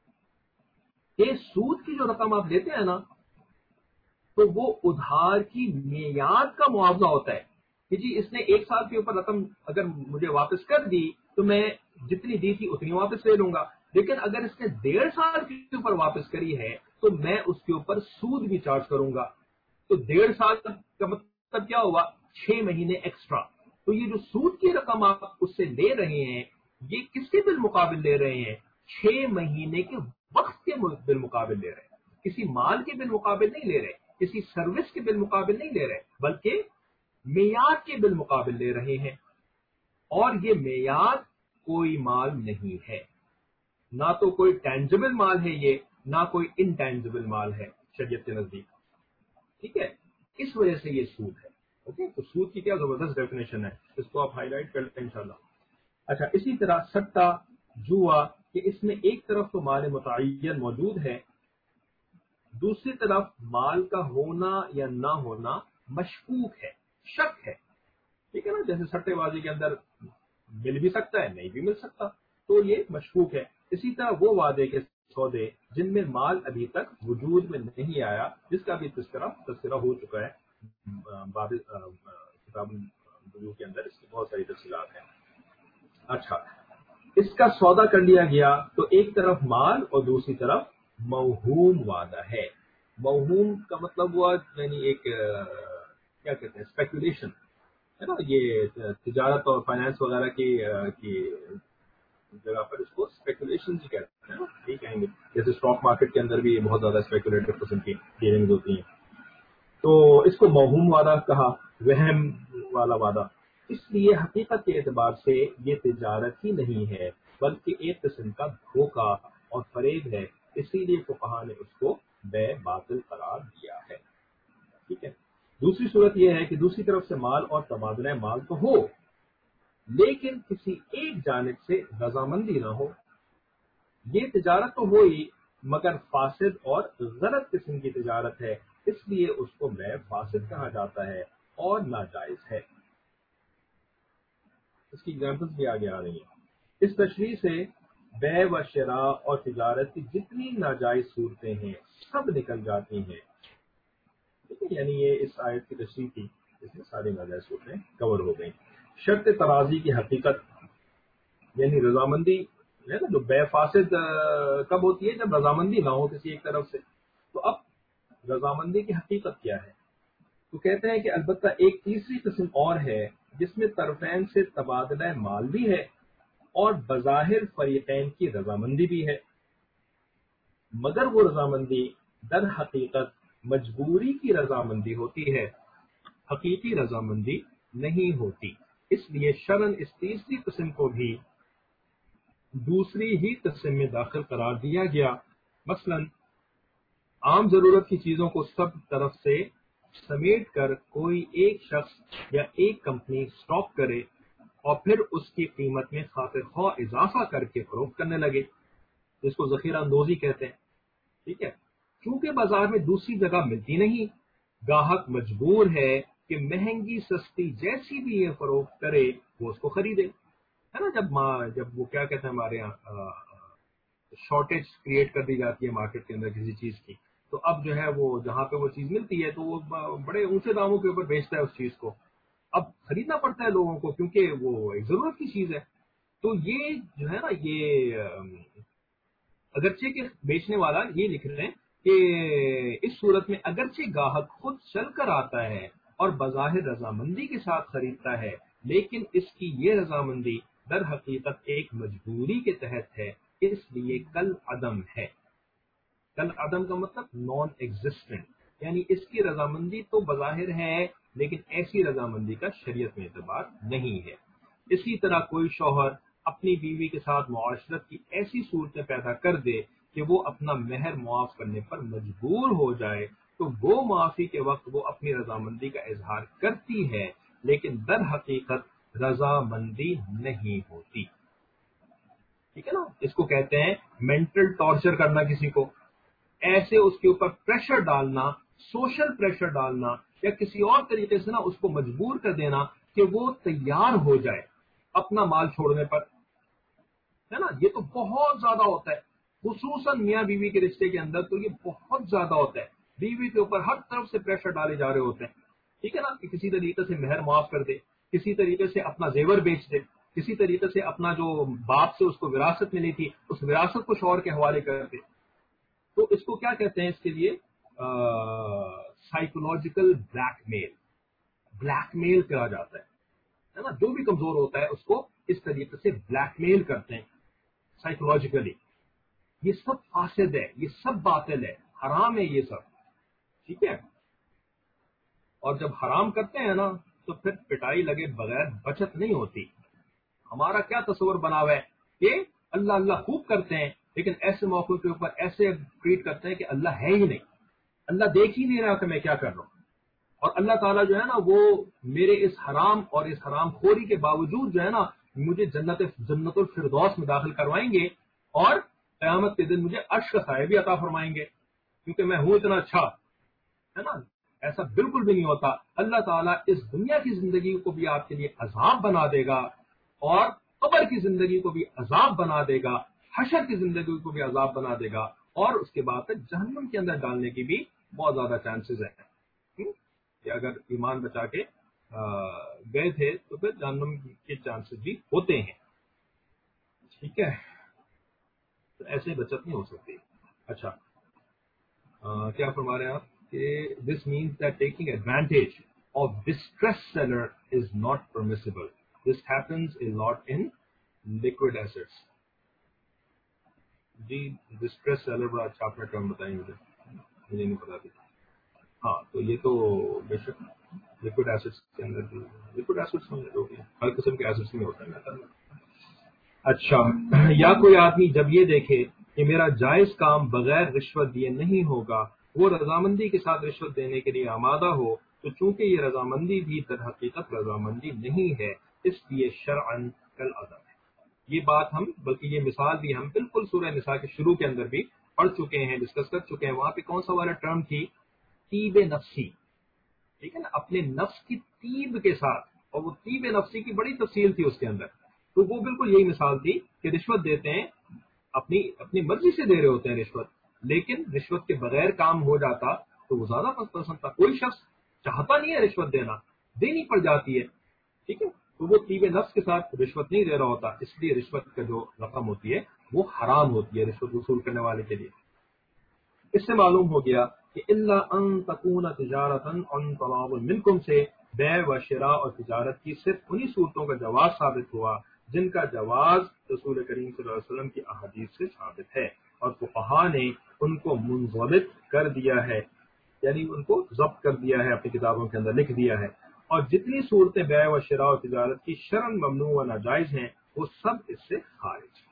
کہ سود کی جو رقم آپ لیتے ہیں نا تو وہ ادھار کی میعاد کا معاوضہ ہوتا ہے کہ جی اس نے 1 سال کے اوپر رقم اگر مجھے واپس کر دی تو میں جتنی دی تھی اتنی واپس لے لوں گا، لیکن اگر اس نے 1.5 سال کے اوپر واپس کری ہے تو میں اس کے اوپر سود بھی چارج کروں گا. تو 1.5 سال کا مطلب کیا ہوا؟ 6 مہینے ایکسٹرا. تو یہ جو سود کی رقم آپ اس سے لے رہے ہیں یہ کس کے بالمقابل لے رہے ہیں؟ 6 مہینے کے وقت کے بالمقابل لے رہے ہیں. کسی مال کے بالمقابل نہیں لے رہے، کسی سروس کے بالمقابل نہیں لے رہے، بلکہ میعاد کے بالمقابل لے رہے ہیں. اور یہ میعاد کوئی مال نہیں ہے، نہ تو کوئی ٹینجبل مال ہے یہ، نہ کوئی انٹینجبل مال ہے شریعت کے نزدیک. ٹھیک ہے، اس وجہ سے یہ سود ہے. اوکے، تو سود کی کیا زبردست ڈیفینیشن ہے، اس کو آپ ہائی لائٹ کر لیں انشاءاللہ. اچھا، اسی طرح سٹا، جوا، کہ اس میں ایک طرف تو مال متعین موجود ہے، دوسری طرف مال کا ہونا یا نہ ہونا مشکوک ہے، شک ہے. ٹھیک ہے نا، جیسے سٹے بازی کے اندر مل بھی سکتا ہے نہیں بھی مل سکتا، تو یہ مشکوک ہے. اسی طرح وہ وعدے کے سودے جن میں مال ابھی تک وجود میں نہیں آیا، جس کا بھی تذکرہ ہو چکا ہے باب کتاب البیوع کے اندر، اس کی بہت ساری تفصیلات ہیں. اچھا، اس کا سودا کر لیا گیا تو ایک طرف مال اور دوسری طرف موہوم وعدہ ہے. موہوم کا مطلب ہوا یعنی ایک کیا کہتے ہیں اسپیکولیشن ہے نا. یہ تجارت اور فائنانس وغیرہ کی جگہ پر اس کو اسپیکولیشن ہی کہتے ہیں، ٹھیک کہیں گے. جیسے اسٹاک مارکیٹ کے اندر بھی بہت زیادہ اسپیکولیٹو قسم کی ڈیلنگز ہوتی ہیں، تو اس کو موہوم وعدہ کہا، وہم والا وعدہ. اس لیے حقیقت کے اعتبار سے یہ تجارت ہی نہیں ہے بلکہ ایک قسم کا دھوکہ اور فریب ہے. اسی لیے فقہا نے اس کو بے باطل قرار دیا ہے. ٹھیک ہے. دوسری صورت یہ ہے کہ دوسری طرف سے مال اور تبادلہ مال تو ہو لیکن کسی ایک جانب سے رضامندی نہ ہو. یہ تجارت تو ہوئی مگر فاسد اور غلط قسم کی تجارت ہے، اس لیے اس کو بے فاسد کہا جاتا ہے اور ناجائز ہے. اس کی ایگزامپلس بھی آگے آ رہی ہیں. اس تشریح سے بے و شراء اور تجارت کی جتنی ناجائز صورتیں ہیں سب نکل جاتی ہیں. ٹھیک ہے، یعنی یہ اس آیت کی تشریح تھی، اس میں ساری ناجائز صورتیں کور ہو گئیں. شرط ترازی کی حقیقت یعنی رضامندی ہے نا، جو بے فاسد کب ہوتی ہے؟ جب رضامندی نہ ہو کسی ایک طرف سے. تو اب رضامندی کی حقیقت کیا ہے؟ تو کہتے ہیں کہ البتہ ایک تیسری قسم اور ہے جس میں طرفین سے تبادلہ مال بھی ہے اور بظاہر فریقین کی رضامندی بھی ہے، مگر وہ رضامندی در حقیقت مجبوری کی رضامندی ہوتی ہے، حقیقی رضامندی نہیں ہوتی. اس لیے شرعاً اس تیسری قسم کو بھی دوسری ہی قسم میں داخل قرار دیا گیا. مثلا عام ضرورت کی چیزوں کو سب طرف سے سمیٹ کر کوئی ایک شخص یا ایک کمپنی اسٹاک کرے اور پھر اس کی قیمت میں خاطر خواہ اضافہ کر کے فروخت کرنے لگے، جس کو ذخیرہ اندوزی کہتے ہیں. ٹھیک ہے. چونکہ بازار میں دوسری جگہ ملتی نہیں، گاہک مجبور ہے کہ مہنگی سستی جیسی بھی یہ فروخت کرے وہ اس کو خریدے، ہے نا. جب وہ کیا کہتے ہیں ہمارے یہاں شارٹیج کریٹ کر دی جاتی ہے مارکیٹ کے اندر کسی چیز کی، تو اب جو ہے وہ جہاں پہ وہ چیز ملتی ہے تو وہ بڑے اونچے داموں کے اوپر بیچتا ہے اس چیز کو. اب خریدنا پڑتا ہے لوگوں کو کیونکہ وہ ایک ضرورت کی چیز ہے. تو یہ جو ہے نا، یہ اگرچہ کہ بیچنے والا یہ لکھ رہے ہیں کہ اس صورت میں اگرچہ گاہک خود چل کر آتا ہے اور بظاہر رضامندی کے ساتھ خریدتا ہے، لیکن اس کی یہ رضامندی در حقیقت ایک مجبوری کے تحت ہے، اس لیے کل عدم ہے۔ کل عدم کا مطلب نان ایگزسٹنٹ، یعنی اس کی رضامندی تو بظاہر ہے لیکن ایسی رضامندی کا شریعت میں اعتبار نہیں ہے۔ اسی طرح کوئی شوہر اپنی بیوی کے ساتھ معاشرت کی ایسی صورتیں پیدا کر دے کہ وہ اپنا مہر معاف کرنے پر مجبور ہو جائے تو وہ معافی کے وقت وہ اپنی رضامندی کا اظہار کرتی ہے لیکن در حقیقت رضامندی نہیں ہوتی۔ ٹھیک ہے نا، اس کو کہتے ہیں مینٹل ٹارچر کرنا کسی کو، ایسے اس کے اوپر پریشر ڈالنا، سوشل پریشر ڈالنا یا کسی اور طریقے سے نا اس کو مجبور کر دینا کہ وہ تیار ہو جائے اپنا مال چھوڑنے پر، ہے نا۔ یہ تو بہت زیادہ ہوتا ہے، خصوصاً میاں بیوی کے رشتے کے اندر تو یہ بہت زیادہ ہوتا ہے۔ بیوی کے اوپر ہر طرف سے پریشر ڈالے جا رہے ہوتے ہیں، ٹھیک ہے نا، کہ کسی طریقے سے مہر معاف کر دے، کسی طریقے سے اپنا زیور بیچ دے، کسی طریقے سے اپنا جو باپ سے اس کو وراثت ملی تھی اس وراثت کو شوہر کے حوالے کر دے۔ تو اس کو کیا کہتے ہیں، اس کے لیے سائیکولوجیکل بلیک میل کہا جاتا ہے نا۔ جو بھی کمزور ہوتا ہے اس کو اس طریقے سے بلیک میل کرتے ہیں سائیکولوجیکلی۔ یہ سب فاسد ہے، یہ سب باطل ہے، حرام ہے یہ سب، ٹھیک ہے۔ اور جب حرام کرتے ہیں نا تو پھر پٹائی لگے بغیر بچت نہیں ہوتی۔ ہمارا کیا تصور بنا ہوا ہے کہ اللہ اللہ خوب کرتے ہیں لیکن ایسے موقع کے اوپر ایسے ٹریٹ کرتے ہیں کہ اللہ ہے ہی نہیں، اللہ دیکھ ہی نہیں رہا کہ میں کیا کر رہا ہوں، اور اللہ تعالیٰ جو ہے نا وہ میرے اس حرام اور اس حرام خوری کے باوجود جو ہے نا مجھے جنت الفردوس میں داخل کروائیں گے اور قیامت کے دن مجھے عرش کا سایہ بھی عطا فرمائیں گے کیونکہ میں ہوں اتنا اچھا، ہے نا۔ ایسا بالکل بھی نہیں ہوتا۔ اللہ تعالیٰ اس دنیا کی زندگی کو بھی آپ کے لیے عذاب بنا دے گا اور قبر کی زندگی کو بھی عذاب بنا دے گا، حشر کی زندگی کو بھی عذاب بنا دے گا، اور اس کے بعد تک جہنم کے اندر ڈالنے کی بھی بہت زیادہ چانسز ہیں کہ اگر ایمان بچا کے گئے تھے تو پھر جہنم کے چانسز بھی ہوتے ہیں، ٹھیک ہے۔ تو ایسے بچت نہیں ہو سکتی۔ اچھا، کیا فرما رہے ہیں آپ کہ this means that taking advantage of distress seller is not permissible, this happens a lot in liquid assets. جی ڈسٹریس سیلر بڑا اچھا آپ نے ٹرم بتائیں مجھے نہیں پتا تھی۔ ہاں تو یہ تو بے شک لیکوڈ ایسٹس کے اندر لیکوڈ ایسٹس میں جو ہر قسم کے ایسٹس میں ہوتا ہے۔ اچھا، یا کوئی آدمی جب یہ دیکھے کہ میرا جائز کام بغیر رشوت دیے نہیں ہوگا، وہ رضامندی کے ساتھ رشوت دینے کے لیے آمادہ ہو تو چونکہ یہ رضامندی بھی در حقیقت رضامندی نہیں ہے، اس لیے شرعاً کالعدم ہے۔ یہ بات ہم بلکہ یہ مثال بھی ہم بالکل سورہ نساء کے شروع کے اندر بھی پڑھ چکے ہیں، ڈسکس کر چکے ہیں۔ وہاں پہ کون سا والا ٹرم تھی؟ طیب نفسی، ٹھیک ہے نا، اپنے نفس کی طیب کے ساتھ، اور وہ طیب نفسی کی بڑی تفصیل تھی اس کے اندر۔ تو وہ بالکل یہی مثال تھی کہ رشوت دیتے ہیں، اپنی مرضی سے دے رہے ہوتے ہیں رشوت، لیکن رشوت کے بغیر کام ہو جاتا تو وہ زیادہ پسند تھا۔ کوئی شخص چاہتا نہیں ہے رشوت دینا، دینی پڑ جاتی ہے، ٹھیک ہے، تو وہ طیب نفس کے ساتھ رشوت نہیں دے رہا ہوتا، اس لیے رشوت کا جو رقم ہوتی ہے وہ حرام ہوتی ہے رشوت وصول کرنے والے کے لیے۔ اس سے معلوم ہو گیا کہ الا ان تکون تجارتا عن تراض منکم سے بیع و شراء اور تجارت کی صرف انہی صورتوں کا جواز ثابت ہوا جن کا جواز رسول کریم صلی اللہ علیہ وسلم کی احادیث سے ثابت ہے، اور فقہاء نے ان کو منضبط کر دیا ہے، یعنی ان کو ضبط کر دیا ہے، اپنی کتابوں کے اندر لکھ دیا ہے۔ اور جتنی صورتیں بیع و شراء اور تجارت کی شرعاً ممنوع و ناجائز ہیں وہ سب اس سے خارج ہیں۔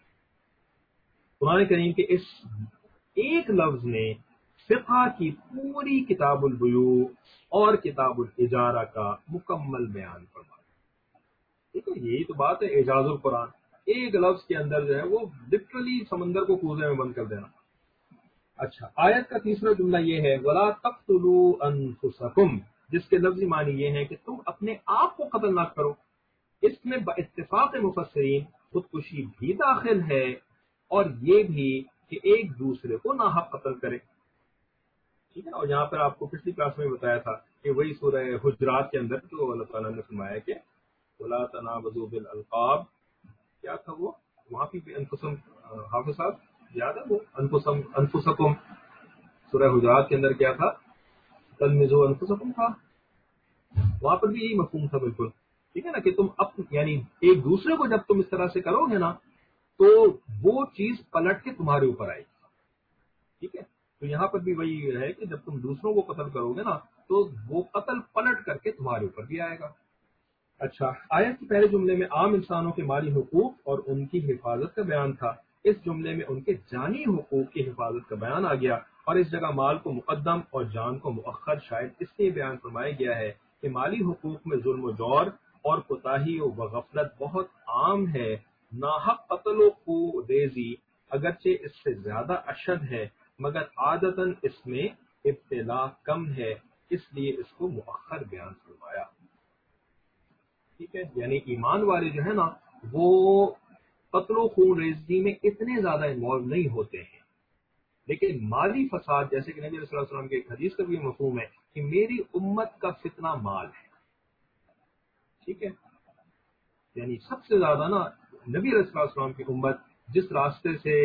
قرآن کریم کے اس ایک لفظ نے فقہ کی پوری کتاب البیوع اور کتاب الاجارہ کا مکمل بیان فرمایا۔ ٹھیک ہے، یہی تو بات ہے اعجاز القرآن، ایک لفظ کے اندر جو ہے وہ لٹرلی سمندر کو کوزے میں بند کر دینا۔ اچھا، آیت کا تیسرا جملہ یہ ہے وَلَا تَقْتُلُوا أَنفُسَكُمْ، جس کے لفظی معنی یہ ہے کہ تم اپنے آپ کو قتل نہ کرو۔ اس میں باتفاق مفسرین خودکشی بھی داخل ہے اور یہ بھی کہ ایک دوسرے کو ناحق قتل کرے، ٹھیک ہے۔ اور یہاں پر آپ کو پچھلی کلاس میں بتایا تھا کہ وہی سورہ حجرات کے اندر جو اللہ تعالیٰ نے فرمایا کہ وَلَا تَنَابَزُوا بِالْأَلْقَابِ، کیا تھا وہ وہاں بھی انفسم، حافظ صاحب یاد ہے وہ انفسکم، سورہ حجرات کے اندر کیا تھا؟ تلمزوا انفسکم تھا، وہاں پر بھی یہی مفہوم تھا بالکل ٹھیک ہے نا, کہ تم یعنی ایک دوسرے کو جب تم اس طرح سے کرو گے نا تو وہ چیز پلٹ کے تمہارے اوپر آئے گی. ٹھیک ہے, تو یہاں پر بھی وہی ہے کہ جب تم دوسروں کو قتل کرو گے نا تو وہ قتل پلٹ کر کے تمہارے اوپر بھی آئے گا. اچھا, آیت کے پہلے جملے میں عام انسانوں کے مالی حقوق اور ان کی حفاظت کا بیان تھا. اس جملے میں ان کے جانی حقوق کی حفاظت کا بیان آ گیا, اور اس جگہ مال کو مقدم اور جان کو مؤخر شاید اس لیے بیان فرمایا گیا ہے کہ مالی حقوق میں ظلم و جور اور کوتاہی و غفلت بہت عام ہے. ناحق قتل و خو ریزی اگرچہ اس سے زیادہ اشد ہے, مگر عادتاً اس میں ابتلا کم ہے, اس لیے اس کو مؤخر بیان فرمایا. ٹھیک ہے, یعنی ایمان والے جو ہے نا وہ قتل و خون ریزی میں اتنے زیادہ انوالو نہیں ہوتے ہیں, لیکن مالی فساد جیسے کہ نبی صلی اللہ علیہ وسلم کے ایک حدیث کا بھی مفہوم ہے کہ میری امت کا فتنہ مال ہے. ٹھیک ہے, یعنی سب سے زیادہ نا نبی صلی اللہ علیہ وسلم کی امت جس راستے سے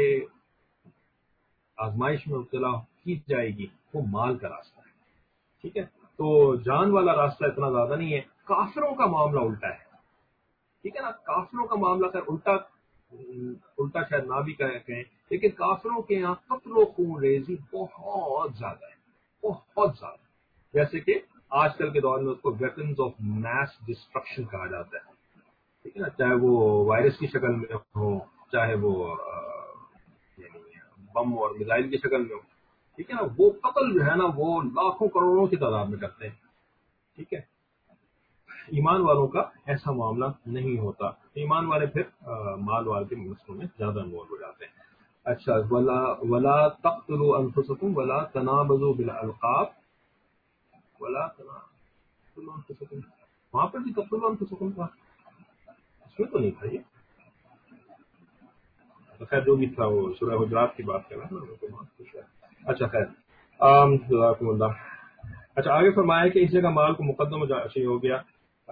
آزمائش میں مبتلا کی جائے گی وہ مال کا راستہ ہے. ٹھیک ہے, تو جان والا راستہ اتنا زیادہ نہیں ہے. کافروں کا معاملہ الٹا ہے. ٹھیک ہے نا, کافروں کا معاملہ خیر الٹا شاید نہ بھی کہیں, لیکن کافروں کے یہاں قتل و خون ریزی بہت زیادہ ہے, بہت زیادہ. جیسے کہ آج کل کے دور میں اس کو ویپنز آف میس ڈسٹرکشن کہا جاتا ہے. ٹھیک ہے نا, چاہے وہ وائرس کی شکل میں ہو, چاہے وہ یعنی بم اور میزائل کی شکل میں ہو. ٹھیک ہے نا, وہ قتل جو ہے نا وہ لاکھوں کروڑوں کی تعداد میں کرتے ہیں. ٹھیک ہے, ایمان والوں کا ایسا معاملہ نہیں ہوتا. ایمان والے پھر مال وال کے مسئلوں میں زیادہ انوالو ہو جاتے ہیں. اچھا, ولا تقتلوا انفسکم ولا تنابزوا بالالقاب ولا تنابزوا انفسکم, وہاں پر بھی تقتلوا انفسکم تھا, اس میں تو نہیں تھا یہ. خیر جو بھی تھا وہ سورہ حجرات کی بات کر رہا ہے نا. اچھا خیر, جزاکم اللہ. اچھا, آگے فرمایا کہ اس جگہ مال کو مقدم ہو گیا.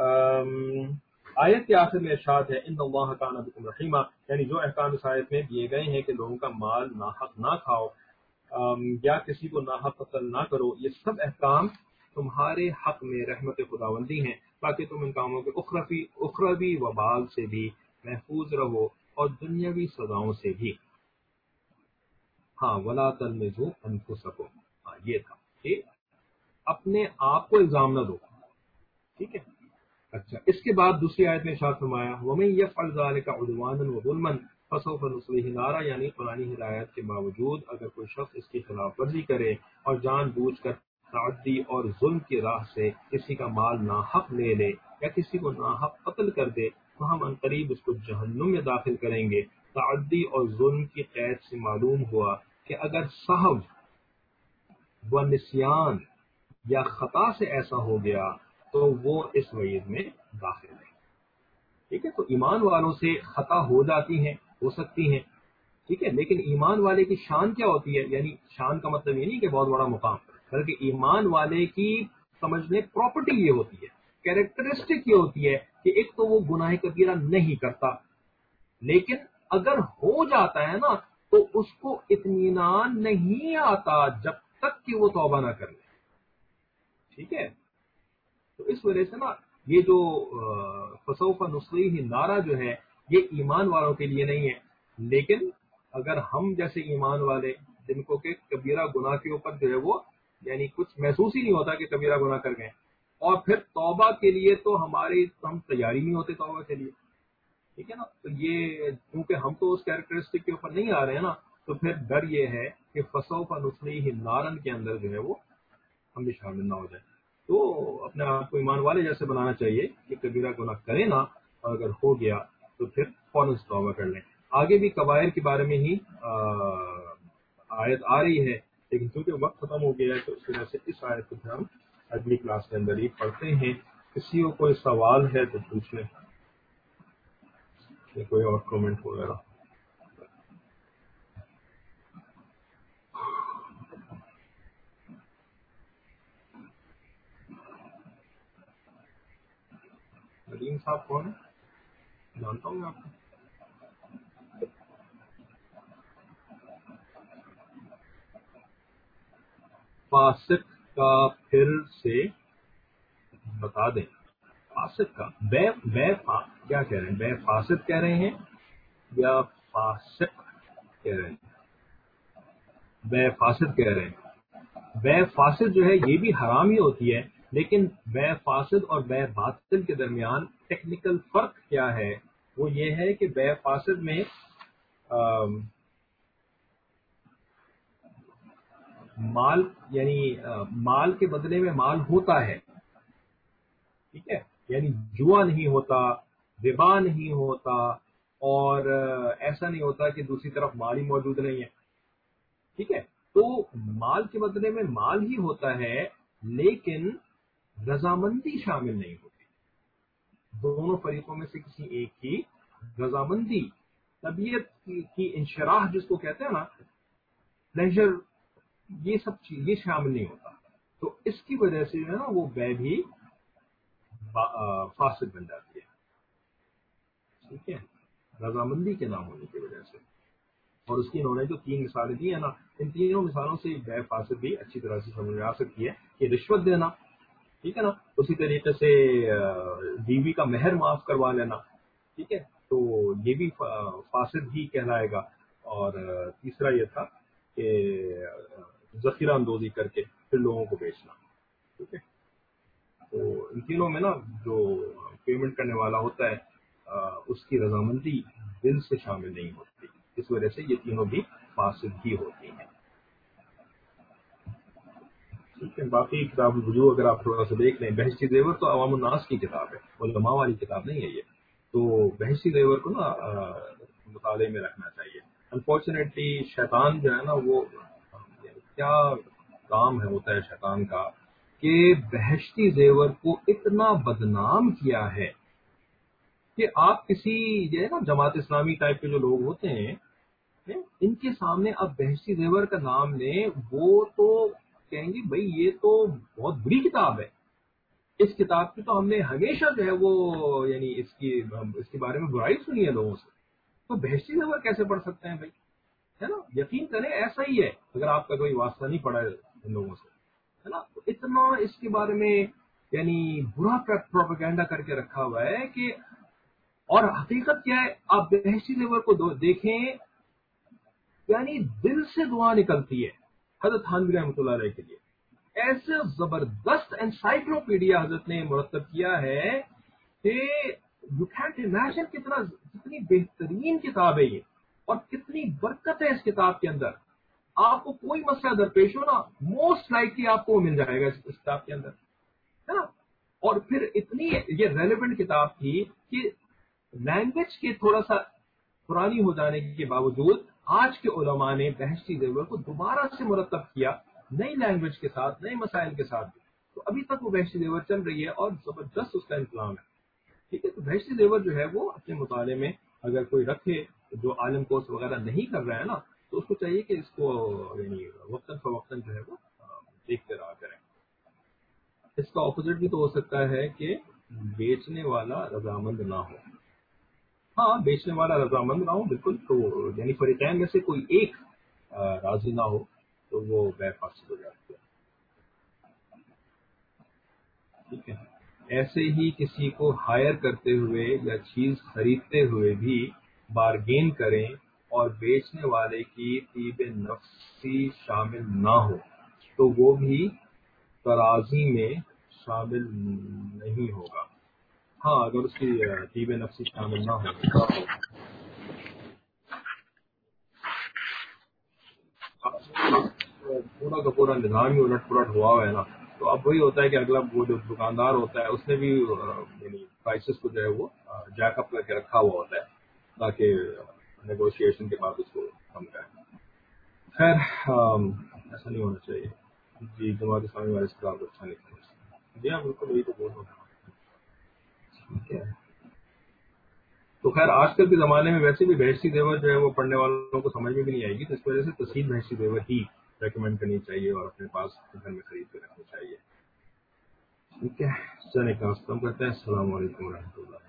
آیت کے آخر میں ارشاد ہے ان اللہ کان بکم رحیما, یعنی جو احکام اس آیت میں دیے گئے ہیں کہ لوگوں کا مال ناحق نہ کھاؤ یا کسی کو ناحق قتل نہ کرو, یہ سب احکام تمہارے حق میں رحمت خداوندی ہیں تاکہ تم ان کاموں کے اخروی وبال سے بھی محفوظ رہو اور دنیاوی سزاؤں سے بھی. ہاں, ولا تلمزوا انفسکم, ہاں یہ تھا کہ اپنے آپ کو الزام نہ دو. ٹھیک ہے. اچھا, اس کے بعد دوسری آیت میں ارشاد فرمایا وَمَن يَفْعَلْ ذَلِكَ عُدْوَانًا وَظُلْمًا فَسَوْفَ نُصْلِيهِ نَارًا, یعنی قرآنی ہدایت کے باوجود اگر کوئی شخص اس کی خلاف ورزی کرے اور جان بوجھ کر تعدی اور ظلم کی راہ سے کسی کا مال ناحق لے لے یا کسی کو ناحق قتل کر دے تو ہم عنقریب اس کو جہنم میں داخل کریں گے. تعدی اور ظلم کی قید سے معلوم ہوا کہ اگر سہو و نسیان یا خطا سے ایسا ہو گیا تو وہ اس وعید میں داخل ہے. ٹھیک ہے, تو ایمان والوں سے خطا ہو جاتی ہیں, ہو سکتی ہیں. ٹھیک ہے, لیکن ایمان والے کی شان کیا ہوتی ہے, یعنی شان کا مطلب یہ نہیں کہ بہت بڑا مقام, بلکہ ایمان والے کی سمجھنے پراپرٹی یہ ہوتی ہے, کیریکٹرسٹک یہ ہوتی ہے کہ ایک تو وہ گناہ کبیرہ نہیں کرتا, لیکن اگر ہو جاتا ہے نا تو اس کو اطمینان نہیں آتا جب تک کہ وہ توبہ نہ کر لے. ٹھیک ہے, تو اس وجہ سے نا یہ جو فسوف نصلیہ نعرہ جو ہے یہ ایمان والوں کے لیے نہیں ہے, لیکن اگر ہم جیسے ایمان والے جن کو کہ کبیرہ گناہ کے اوپر جو ہے وہ یعنی کچھ محسوس ہی نہیں ہوتا کہ کبیرہ گناہ کر گئے, اور پھر توبہ کے لیے تو ہم تیاری نہیں ہوتے توبہ کے لیے. ٹھیک ہے نا, تو یہ کیونکہ ہم تو اس کیریکٹرسٹک کے اوپر نہیں آ رہے ہیں نا, تو پھر ڈر یہ ہے کہ فسوف نصلیہ نارن کے اندر جو ہے وہ ہم بھی شامل نہ ہو جائیں. تو اپنے آپ کو ایمان والے جیسے بنانا چاہیے کہ کبیرہ گناہ کرے نا, اور اگر ہو گیا تو پھر فوراً توبہ کر لیں. آگے بھی کبائر کے بارے میں ہی آیت آ رہی ہے, لیکن چونکہ وقت ختم ہو گیا ہے تو اس وجہ سے اس آیت کو پھر ہم اگلی کلاس کے اندر ہی پڑھتے ہیں. کسی کو کوئی سوال ہے تو پوچھ لیں, کوئی اور کامنٹ وغیرہ. ندیم صاحب کون ہے, جانتا ہوں میں آپ کو. فاسق کا پھر سے بتا دیں, فاسد کا کیا کہہ رہے ہیں؟ بے فاسد کہہ رہے ہیں یا فاسق کہہ رہے ہیں؟ بے فاسد کہہ رہے ہیں۔ بے فاسد جو ہے یہ بھی حرام ہی ہوتی ہے، لیکن بے فاسد اور بے باطل کے درمیان ٹیکنیکل فرق کیا ہے؟ وہ یہ ہے کہ بے فاسد میں مال یعنی مال کے بدلے میں مال ہوتا ہے، ٹھیک ہے، یعنی جوا نہیں ہوتا، ربا نہیں ہوتا، اور ایسا نہیں ہوتا کہ دوسری طرف مال ہی موجود نہیں ہے، ٹھیک ہے۔ تو مال کے بدلے میں مال ہی ہوتا ہے، لیکن رضامندی شامل نہیں ہوتی، دونوں فریقوں میں سے کسی ایک کی رضامندی، طبیعت کی انشراح جس کو کہتے ہیں نا، پلیزر، یہ سب چیز یہ شامل نہیں ہوتا، تو اس کی وجہ سے جو ہے نا وہ بے بھی فاسد بن جاتی ہے، ٹھیک ہے، رضامندی کے نہ ہونے کی وجہ سے۔ اور اس کی انہوں نے جو 3 مثالیں دی ہیں نا، ان تینوں مثالوں سے بے فاسد بھی اچھی طرح سے سمجھ میں آ سکتی ہے کہ رشوت دینا، ٹھیک ہے نا، اسی طریقے سے بیوی کا مہر معاف کروا لینا، ٹھیک ہے، تو یہ بھی فاسد ہی کہلائے گا۔ اور تیسرا یہ تھا کہ ذخیرہ اندوزی کر کے پھر لوگوں کو بیچنا، ٹھیک ہے۔ تو ان تینوں میں نا جو پیمنٹ کرنے والا ہوتا ہے اس کی رضامندی دل سے شامل نہیں ہوتی، اس وجہ سے یہ تینوں بھی فاسد ہی ہوتی ہیں، ٹھیک ہے۔ باقی کتاب الرجوع اگر آپ تھوڑا سا دیکھ لیں، بہشتی زیور تو عوام الناس کی کتاب ہے، علماء والی کتاب نہیں ہے یہ، تو بہشتی زیور کو نا مطالعے میں رکھنا چاہیے۔ انفارچونیٹلی شیطان جو ہے نا وہ کیا کام ہے ہوتا ہے شیطان کا کہ بہشتی زیور کو اتنا بدنام کیا ہے کہ آپ کسی جو ہے نا جماعت اسلامی ٹائپ کے جو لوگ ہوتے ہیں ان کے سامنے آپ بہشتی زیور کا نام لیں، وہ تو کہیں گے بھائی یہ تو بہت بری کتاب ہے، اس کتاب کی تو ہم نے ہمیشہ جو ہے وہ یعنی اس کے بارے میں برائی سنی ہے لوگوں سے، تو بہشتی زیور کیسے پڑھ سکتے ہیں بھائی، ہے نا؟ یقین کریں ایسا ہی ہے، اگر آپ کا کوئی واسطہ نہیں پڑا ہے ان لوگوں سے، ہے نا؟ تو اتنا اس کے بارے میں یعنی برا پروپیگنڈا کر کے رکھا ہوا ہے کہ، اور حقیقت کیا ہے، آپ بہشتی زیور کو دیکھیں، یعنی دل سے دعا نکلتی ہے حضرت تھانوی رحمۃ اللہ علیہ کے لیے، ایسے زبردست انسائکلوپیڈیا حضرت نے مرتب کیا ہے کہ یو کینٹ امیجن کتنی بہترین کتاب ہے یہ، اور کتنی برکت ہے اس کتاب کے اندر، آپ کو کوئی مسئلہ درپیش ہو نا موسٹ لائکلی آپ کو وہ مل جائے گا اس کتاب کے اندر، ہے نا؟ اور پھر اتنی یہ ریلیونٹ کتاب تھی کہ لینگویج کے تھوڑا سا پرانی ہو جانے کے باوجود آج کے علماء نے بہشتی زیور کو دوبارہ سے مرتب کیا، نئی لینگویج کے ساتھ، نئے مسائل کے ساتھ، تو ابھی تک وہ بہشتی زیور چل رہی ہے اور زبردست اس کا انتظام ہے، ٹھیک ہے۔ تو بہشتی زیور جو ہے وہ اپنے مطالعے میں اگر کوئی رکھے جو عالم کورس وغیرہ نہیں کر رہا ہے نا، تو اس کو چاہیے کہ اس کو یعنی وقتاً فوقتاً جو ہے وہ دیکھتے رہا کریں۔ اس کا اپوزٹ بھی تو ہو سکتا ہے کہ بیچنے والا رضامند نہ ہو، ہاں بیچنے والا رضامند نہ ہو، بالکل، تو یعنی فریقین میں سے کوئی ایک راضی نہ ہو تو وہ بے فاسد ہو جاتی ہے، ٹھیک ہے۔ ایسے ہی کسی کو ہائر کرتے ہوئے یا چیز خریدتے ہوئے بھی بارگین کریں اور بیچنے والے کی طیب نفسی شامل نہ ہو تو وہ بھی ترازی میں شامل نہیں ہوگا، ہاں اگر اس کی طیب نفسی شامل نہ ہو، پورا کا پورا نظام ہی الٹ پلٹ ہوا ہے نا، تو اب وہی ہوتا ہے کہ اگلا وہ جو دکاندار ہوتا ہے اس نے بھی یعنی پرائسز کو جو ہے وہ جیک اپ کر کے رکھا ہوا ہوتا ہے تاکہ نیگوشیشن کے بعد اس کو کم کریں۔ خیر ایسا نہیں ہونا چاہیے، جی جماعت اسلامی والے اس خلاف اچھا نہیں کرنا چاہیے، جی ہاں بالکل وہی تو بول رہا ہوں، ٹھیک ہے۔ تو خیر آج کل کے زمانے میں ویسے بھی بہشتی زیور جو ہے وہ پڑھنے والوں کو سمجھ میں بھی نہیں آئے گی، تو اس وجہ سے تصحیح بہشتی زیور ہی ریکمینڈ کرنی چاہیے اور اپنے پاس گھر میں خرید کے رکھنی چاہیے، ٹھیک ہے۔ چلیں کام کرتے ہیں، السلام علیکم و رحمۃ اللہ۔